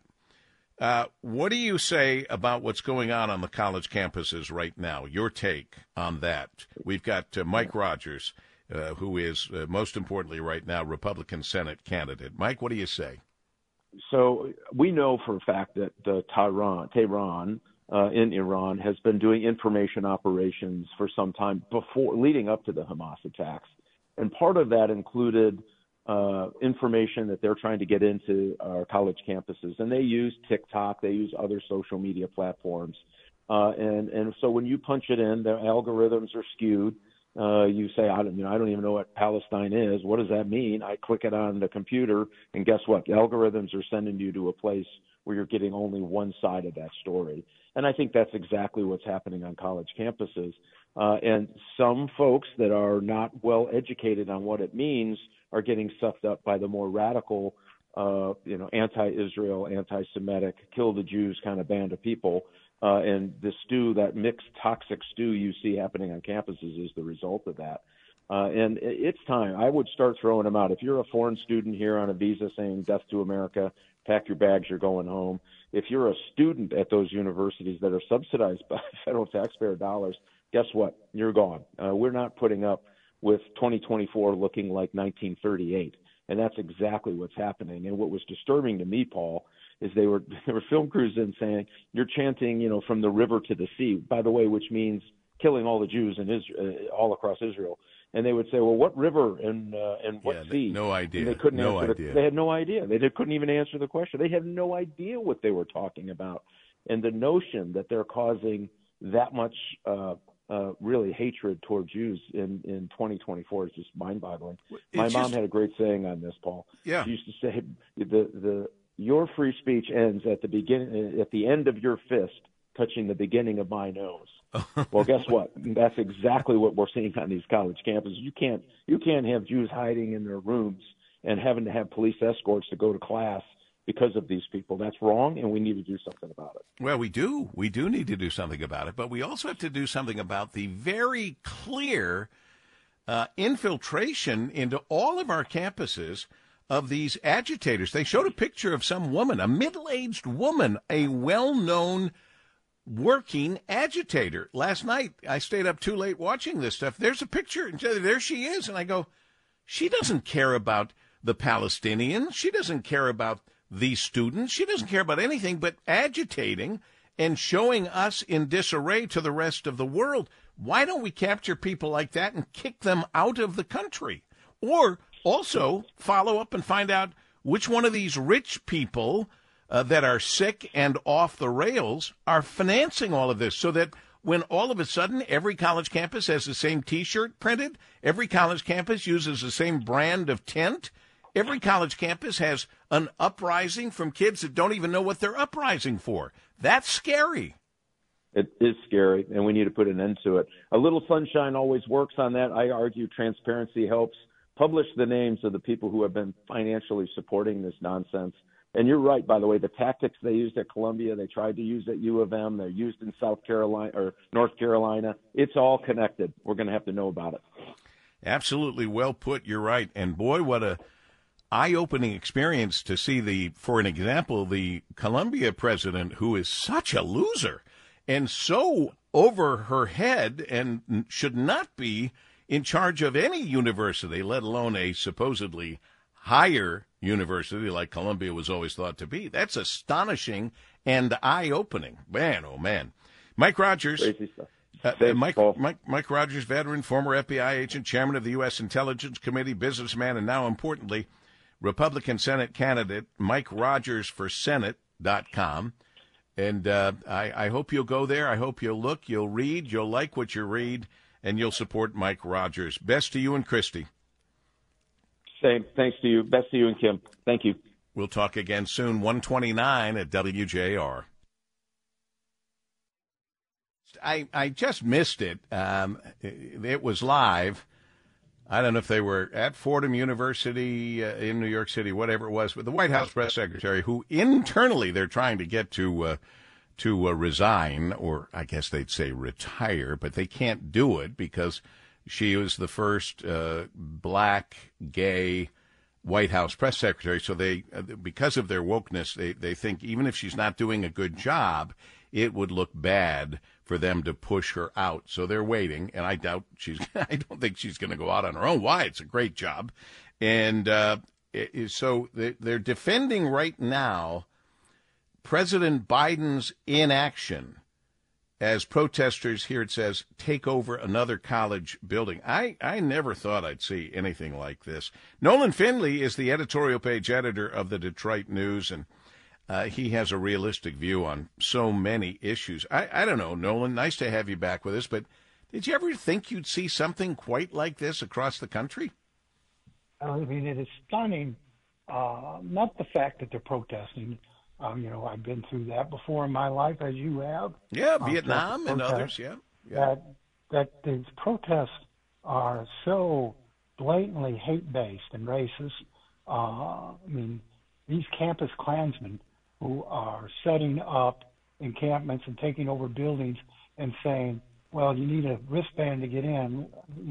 Uh, what do you say about what's going on on the college campuses right now? Your take on that. We've got uh, Mike Rogers, uh, who is, uh, most importantly right now, Republican Senate candidate. Mike, what do you say? So we know for a fact that uh, Tehran, Tehran Uh, in Iran has been doing information operations for some time before, leading up to the Hamas attacks. And part of that included uh, information that they're trying to get into our college campuses. And they use TikTok, they use other social media platforms. Uh, and, and so when you punch it in, the algorithms are skewed. Uh, you say, I don't, you know, I don't even know what Palestine is. What does that mean? I click it on the computer, and guess what? The algorithms are sending you to a place where you're getting only one side of that story. And I think that's exactly what's happening on college campuses. Uh, and some folks that are not well educated on what it means are getting sucked up by the more radical, uh, you know, anti-Israel, anti-Semitic, kill the Jews kind of band of people. Uh, and the stew, that mixed toxic stew you see happening on campuses, is the result of that. Uh, and it's time. I would start throwing them out. If you're a foreign student here on a visa saying death to America, pack your bags, you're going home. If you're a student at those universities that are subsidized by federal taxpayer dollars, guess what? You're gone. Uh, we're not putting up with twenty twenty-four looking like nineteen thirty-eight. And that's exactly what's happening. And what was disturbing to me, Paul, is they were there were film crews in saying, you're chanting, you know, from the river to the sea, by the way, which means killing all the Jews in Israel, uh, all across Israel. And they would say, well, what river and uh, and what yeah, sea? No idea. And they couldn't no answer idea. The, they had no idea. They did, couldn't even answer the question. They had no idea what they were talking about. And the notion that they're causing that much uh, uh, really hatred toward Jews in, in twenty twenty-four is just mind-boggling. It's My mom just, had a great saying on this, Paul. Yeah. She used to say, the the your free speech ends at the begin at the end of your fist touching the beginning of my nose. Well, guess what? That's exactly what we're seeing on these college campuses. You can't you can't have Jews hiding in their rooms and having to have police escorts to go to class because of these people. That's wrong, and we need to do something about it. Well, we do. We do need to do something about it, but we also have to do something about the very clear uh, infiltration into all of our campuses of these agitators. They showed a picture of some woman, a middle-aged woman, a well-known working agitator. Last night, I stayed up too late watching this stuff. There's a picture, and there she is, and I go, she doesn't care about the Palestinians. She doesn't care about these students. She doesn't care about anything but agitating and showing us in disarray to the rest of the world. Why don't we capture people like that and kick them out of the country? Or also follow up and find out which one of these rich people uh, that are sick and off the rails are financing all of this, so that when all of a sudden every college campus has the same T-shirt printed, every college campus uses the same brand of tent, every college campus has an uprising from kids that don't even know what they're uprising for. That's scary. It is scary, and we need to put an end to it. A little sunshine always works on that. I argue transparency helps. Publish the names of the people who have been financially supporting this nonsense. And you're right, by the way, the tactics they used at Columbia, they tried to use at U of M, they're used in South Carolina or North Carolina. It's all connected. We're going to have to know about it. Absolutely well put. You're right. And boy, what a eye-opening experience to see the, for an example, the Columbia president, who is such a loser and so over her head and should not be in charge of any university, let alone a supposedly higher university like Columbia was always thought to be. That's astonishing and eye-opening. Man, oh, man. Mike Rogers. Crazy stuff. Uh, Thanks, Mike, Paul. Mike, Mike Rogers, veteran, former F B I agent, chairman of the U S Intelligence Committee, businessman, and now, importantly, Republican Senate candidate, Mike Rogers for Senate dot com. And uh, I, I hope you'll go there. I hope you'll look, you'll read, you'll like what you read, and you'll support Mike Rogers. Best to you and Christy. Same. Thanks to you. Best to you and Kim. Thank you. We'll talk again soon. one twenty-nine at W J R. I, I just missed it. Um, it. It was live. I don't know if they were at Fordham University uh, in New York City, whatever it was, but the White House press secretary, who internally they're trying to get to uh, to uh, resign, or I guess they'd say retire, but they can't do it because she was the first uh, black, gay White House press secretary. So they, uh, because of their wokeness, they, they think even if she's not doing a good job, it would look bad for them to push her out. So they're waiting, and I doubt she's, I don't think she's going to go out on her own. Why? It's a great job. And uh, it, so they, they're defending right now President Biden's inaction as protesters, here it says, take over another college building. I, I never thought I'd see anything like this. Nolan Finley is the editorial page editor of the Detroit News, and uh, he has a realistic view on so many issues. I, I don't know, Nolan, nice to have you back with us, but did you ever think you'd see something quite like this across the country? I mean, it is stunning, uh, not the fact that they're protesting. Um, you know, I've been through that before in my life, as you have. Yeah, um, Vietnam and others, yeah. yeah. That, that these protests are so blatantly hate-based and racist. Uh, I mean, these campus Klansmen who are setting up encampments and taking over buildings and saying, well, you need a wristband to get in. You know,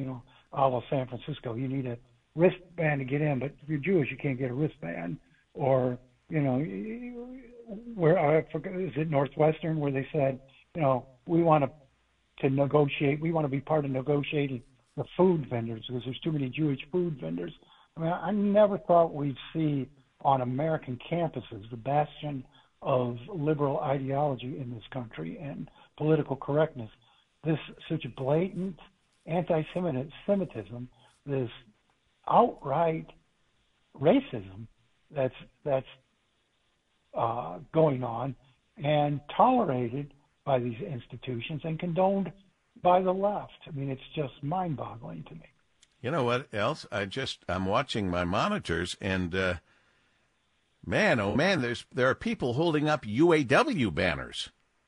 a la San Francisco. You need a wristband to get in, but if you're Jewish, you can't get a wristband. Or, you know, where I forget, is it Northwestern where they said, you know, we want to to negotiate, we want to be part of negotiating the food vendors because there's too many Jewish food vendors. I mean, I never thought we'd see on American campuses the bastion of liberal ideology in this country and political correctness, this such blatant anti-Semitism, this outright racism that's that's uh, going on and tolerated by these institutions and condoned by the left. I mean, it's just mind-boggling to me. You know what else? I just I'm watching my monitors, and uh, man, oh man, there's there are people holding up U A W banners.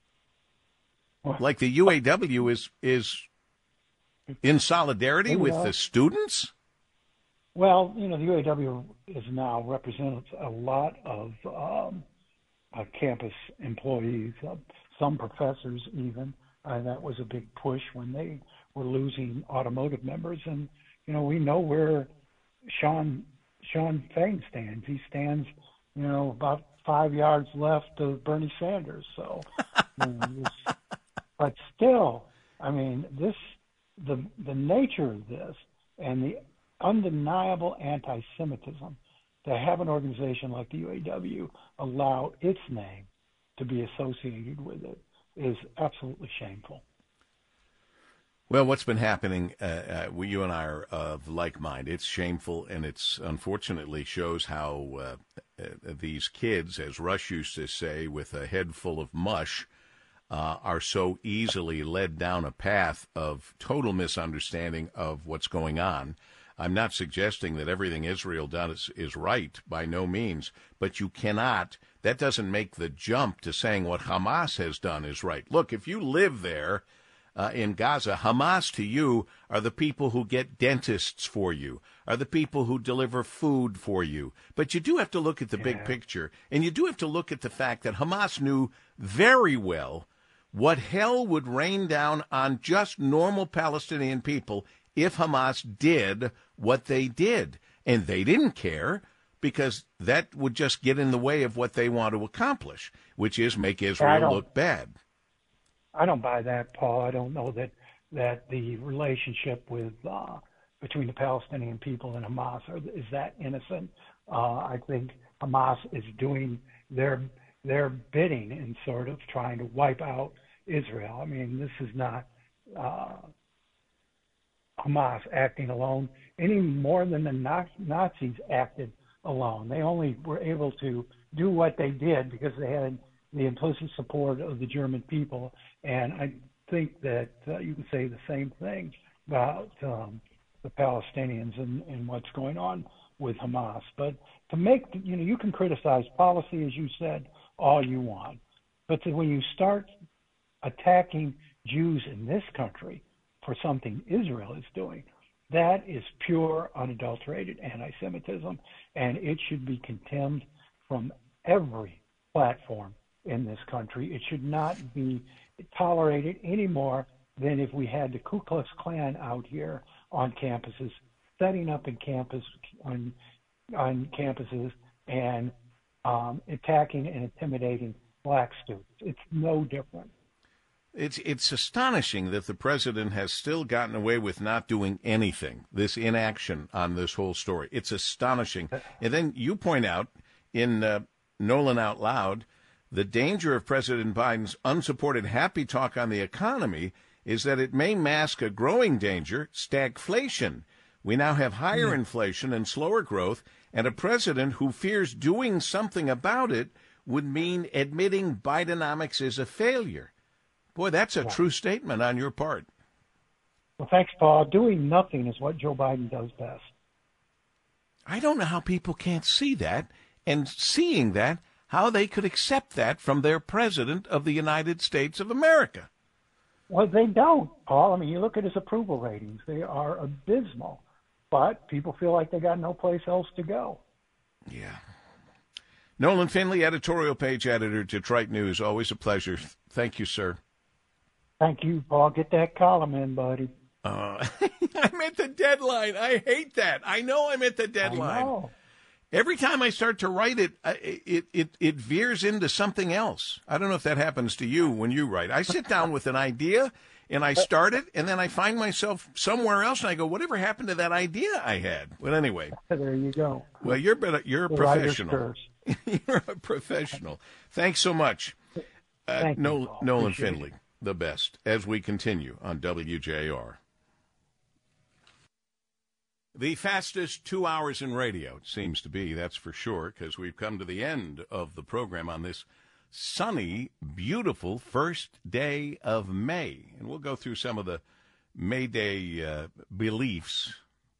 What? Like the U A W is is in solidarity with the students. Well, you know, the U A W is now represents a lot of um, uh, campus employees, uh, some professors even, and that was a big push when they were losing automotive members. And you know, we know where Sean Sean Fain stands. He stands, you know, about five yards left of Bernie Sanders. So, you know, this, but still, I mean, this the the nature of this and the undeniable anti-Semitism to have an organization like the U A W allow its name to be associated with it is absolutely shameful. Well, what's been happening, uh, uh, we, you and I are of like mind. It's shameful, and it's unfortunately shows how uh, uh, these kids, as Rush used to say, with a head full of mush, uh, are so easily led down a path of total misunderstanding of what's going on. I'm not suggesting that everything Israel does is right, by no means, but you cannot, that doesn't make the jump to saying what Hamas has done is right. Look, if you live there, Uh, in Gaza, Hamas to you are the people who get dentists for you, are the people who deliver food for you. But you do have to look at the yeah. big picture, and you do have to look at the fact that Hamas knew very well what hell would rain down on just normal Palestinian people if Hamas did what they did. And they didn't care because that would just get in the way of what they want to accomplish, which is make Israel look bad. I don't buy that, Paul. I don't know that that the relationship with uh, between the Palestinian people and Hamas are, is that innocent. Uh, I think Hamas is doing their their bidding in sort of trying to wipe out Israel. I mean, this is not uh, Hamas acting alone any more than the Nazis acted alone. They only were able to do what they did because they had the implicit support of the German people. And I think that uh, you can say the same thing about um, the Palestinians and, and what's going on with Hamas. But to make, you know, you can criticize policy, as you said, all you want. But to, when you start attacking Jews in this country for something Israel is doing, that is pure, unadulterated anti-Semitism, and it should be condemned from every platform in this country. It should not be tolerated any more than if we had the Ku Klux Klan out here on campuses, setting up in campus on on campuses and um, attacking and intimidating black students. It's no different. It's it's astonishing that the president has still gotten away with not doing anything, this inaction on this whole story. It's astonishing. And then you point out in uh, Nolan Out Loud, the danger of President Biden's unsupported happy talk on the economy is that it may mask a growing danger, stagflation. We now have higher mm. inflation and slower growth, and a president who fears doing something about it would mean admitting Bidenomics is a failure. Boy, that's a yeah. true statement on your part. Well, thanks, Paul. Doing nothing is what Joe Biden does best. I don't know how people can't see that, and seeing that, how they could accept that from their president of the United States of America. Well, they don't, Paul. I mean, you look at his approval ratings. They are abysmal. But people feel like they got no place else to go. Yeah. Nolan Finley, editorial page editor, Detroit News. Always a pleasure. Thank you, sir. Thank you, Paul. Get that column in, buddy. Uh, I'm at the deadline. I hate that. I know I'm at the deadline. I know. Every time I start to write it, it, it, it veers into something else. I don't know if that happens to you when you write. I sit down with an idea, and I start it, and then I find myself somewhere else, and I go, whatever happened to that idea I had? But anyway. There you go. Well, you're better, you're a The writer's professional. curse. You're a professional. Thanks so much. Uh, Thank you, Nolan, Paul. Nolan Appreciate Finley, it. the best, as we continue on W J R. The fastest two hours in radio, it seems to be, that's for sure, because we've come to the end of the program on this sunny, beautiful first day of May. And we'll go through some of the May Day uh, beliefs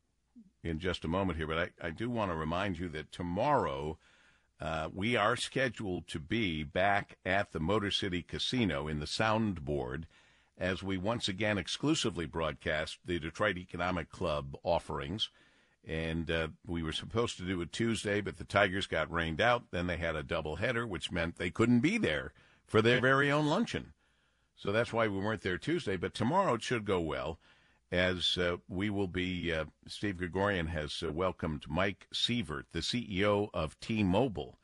in just a moment here. But I, I do want to remind you that tomorrow uh, we are scheduled to be back at the Motor City Casino in the Soundboard as we once again exclusively broadcast the Detroit Economic Club offerings. And uh, we were supposed to do it Tuesday, but the Tigers got rained out. Then they had a doubleheader, which meant they couldn't be there for their very own luncheon. So that's why we weren't there Tuesday. But tomorrow it should go well, as uh, we will be, uh, Steve Gregorian has uh, welcomed Mike Sievert, the C E O of T-Mobile.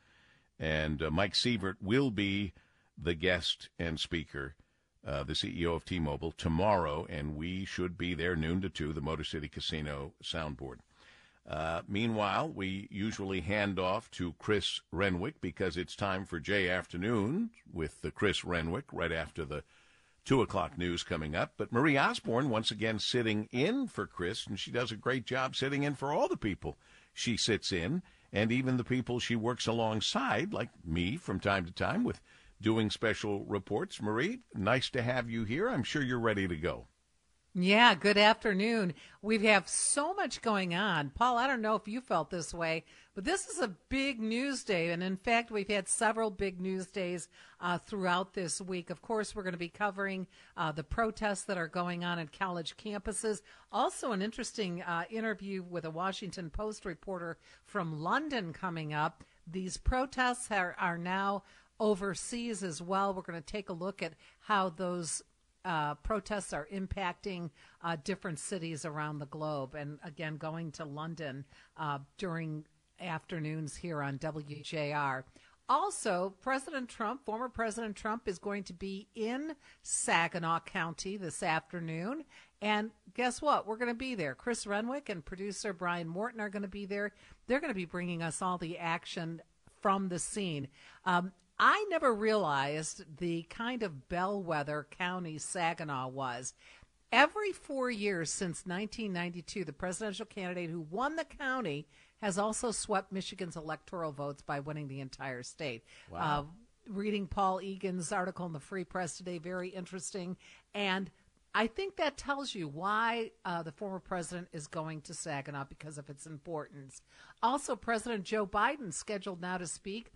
And uh, Mike Sievert will be the guest and speaker, Uh, the C E O of T-Mobile, tomorrow, and we should be there noon to two, the Motor City Casino Soundboard. Uh, meanwhile, we usually hand off to Chris Renwick because it's time for J Afternoon with the Chris Renwick right after the two o'clock news coming up. But Marie Osborne once again sitting in for Chris, and she does a great job sitting in for all the people she sits in, and even the people she works alongside, like me from time to time, with doing special reports. Marie, nice to have you here. I'm sure you're ready to go. Yeah, good afternoon. We have so much going on. Paul, I don't know if you felt this way, but this is a big news day. And in fact, we've had several big news days uh, throughout this week. Of course, we're going to be covering uh, the protests that are going on at college campuses. Also, an interesting uh, interview with a Washington Post reporter from London coming up. These protests are, are now overseas as well. We're going to take a look at how those uh, protests are impacting uh, different cities around the globe. And again, going to London uh, during afternoons here on W J R. Also, President Trump, former President Trump, is going to be in Saginaw County this afternoon. And guess what? We're going to be there. Chris Renwick and producer Brian Morton are going to be there. They're going to be bringing us all the action from the scene. Um, I never realized the kind of bellwether county Saginaw was. Every four years since nineteen ninety-two, the presidential candidate who won the county has also swept Michigan's electoral votes by winning the entire state. Wow. Uh, reading Paul Egan's article in the Free Press today, very interesting. And I think that tells you why uh, the former president is going to Saginaw, because of its importance. Also, President Joe Biden scheduled now to speak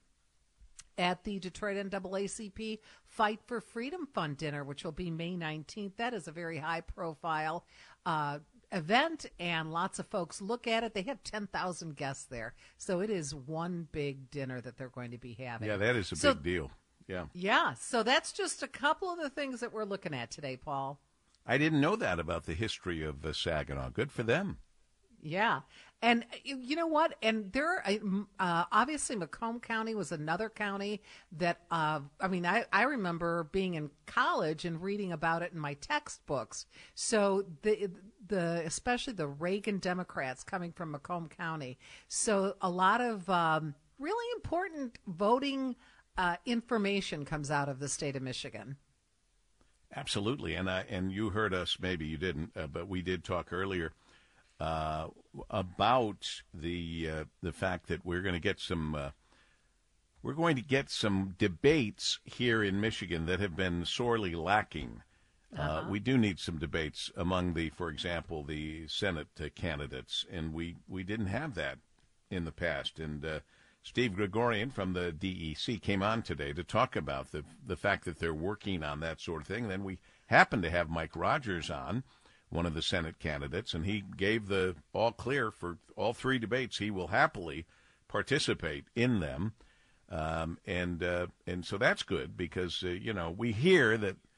at the Detroit N double A C P Fight for Freedom Fund dinner, which will be May nineteenth. That is a very high-profile uh, event, and lots of folks look at it. They have ten thousand guests there, so it is one big dinner that they're going to be having. Yeah, that is a so, big deal. Yeah. Yeah, so that's just a couple of the things that we're looking at today, Paul. I didn't know that about the history of uh, Saginaw. Good for them. Yeah. And you know what? And there, uh, obviously, Macomb County was another county that, uh, I mean, I, I remember being in college and reading about it in my textbooks. So the, the, especially the Reagan Democrats coming from Macomb County. So a lot of um, really important voting uh, information comes out of the state of Michigan. Absolutely. And, I, and you heard us, maybe you didn't, uh, but we did talk earlier Uh, about the uh, the fact that we're going to get some uh, we're going to get some debates here in Michigan that have been sorely lacking. Uh-huh. Uh, we do need some debates among the, for example, the Senate uh, candidates, and we, we didn't have that in the past. And uh, Steve Gregorian from the D E C came on today to talk about the the fact that they're working on that sort of thing. And then we happened to have Mike Rogers on, one of the Senate candidates, and he gave the all clear for all three debates. He will happily participate in them. Um, and uh, and so that's good because, uh, you know, we hear that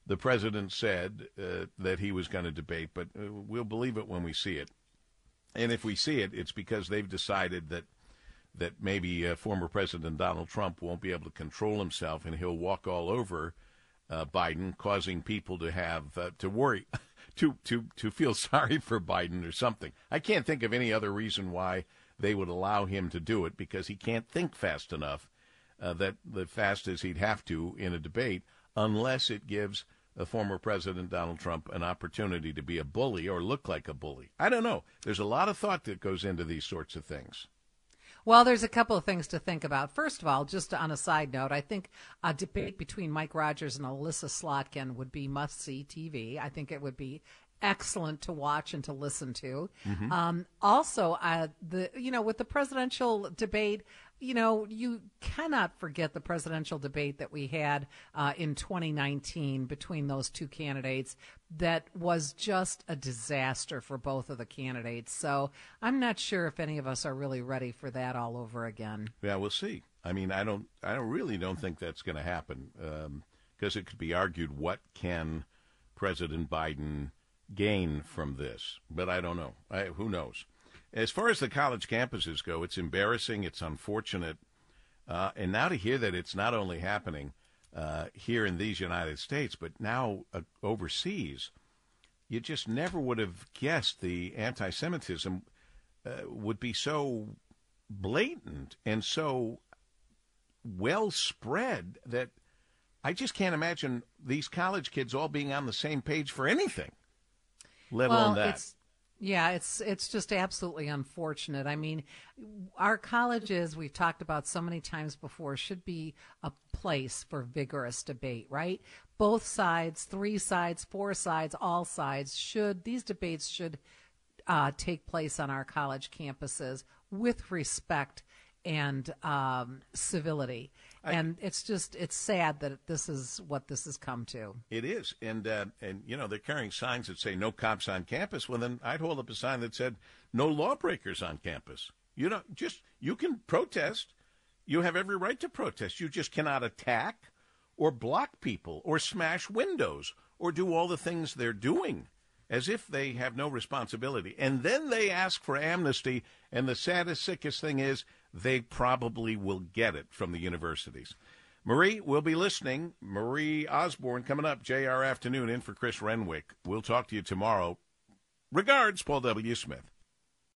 the president said uh, that he was going to debate, but uh, we'll believe it when we see it. And if we see it, it's because they've decided that that maybe uh, former President Donald Trump won't be able to control himself, and he'll walk all over uh, Biden, causing people to have uh, to worry, to to to feel sorry for Biden or something. I can't think of any other reason why they would allow him to do it, because he can't think fast enough, uh, that the fast as he'd have to in a debate, unless it gives a former President Donald Trump an opportunity to be a bully or look like a bully. I don't know. There's a lot of thought that goes into these sorts of things. Well, there's a couple of things to think about. First of all, just on a side note, I think a debate between Mike Rogers and Alyssa Slotkin would be must-see T V. I think it would be excellent to watch and to listen to. Mm-hmm. Um, also, uh, the you know, with the presidential debate, you know, you cannot forget the presidential debate that we had uh, in twenty nineteen between those two candidates. That was just a disaster for both of the candidates. So I'm not sure if any of us are really ready for that all over again. Yeah, we'll see. I mean, I don't, I don't really don't think that's going to happen, because um, it could be argued, what can President Biden gain from this? But I don't know. I, who knows? As far as the college campuses go, it's embarrassing. It's unfortunate. Uh, and now to hear that it's not only happening uh, here in these United States, but now uh, overseas, you just never would have guessed the anti-Semitism uh, would be so blatant and so well spread that I just can't imagine these college kids all being on the same page for anything, let well, alone that. It's- Yeah, it's it's just absolutely unfortunate. I mean, our colleges, we've talked about so many times before, should be a place for vigorous debate, right? Both sides, three sides, four sides, all sides, should, these debates should uh, take place on our college campuses with respect and um, civility. I, and it's just, it's sad that this is what this has come to. It is. And, uh, and you know, they're carrying signs that say no cops on campus. Well, then I'd hold up a sign that said no lawbreakers on campus. You know, just, you can protest. You have every right to protest. You just cannot attack or block people or smash windows or do all the things they're doing as if they have no responsibility. And then they ask for amnesty. And the saddest, sickest thing is, they probably will get it from the universities. Marie, we'll be listening. Marie Osborne coming up, J R Afternoon, in for Chris Renwick. We'll talk to you tomorrow. Regards, Paul W. Smith.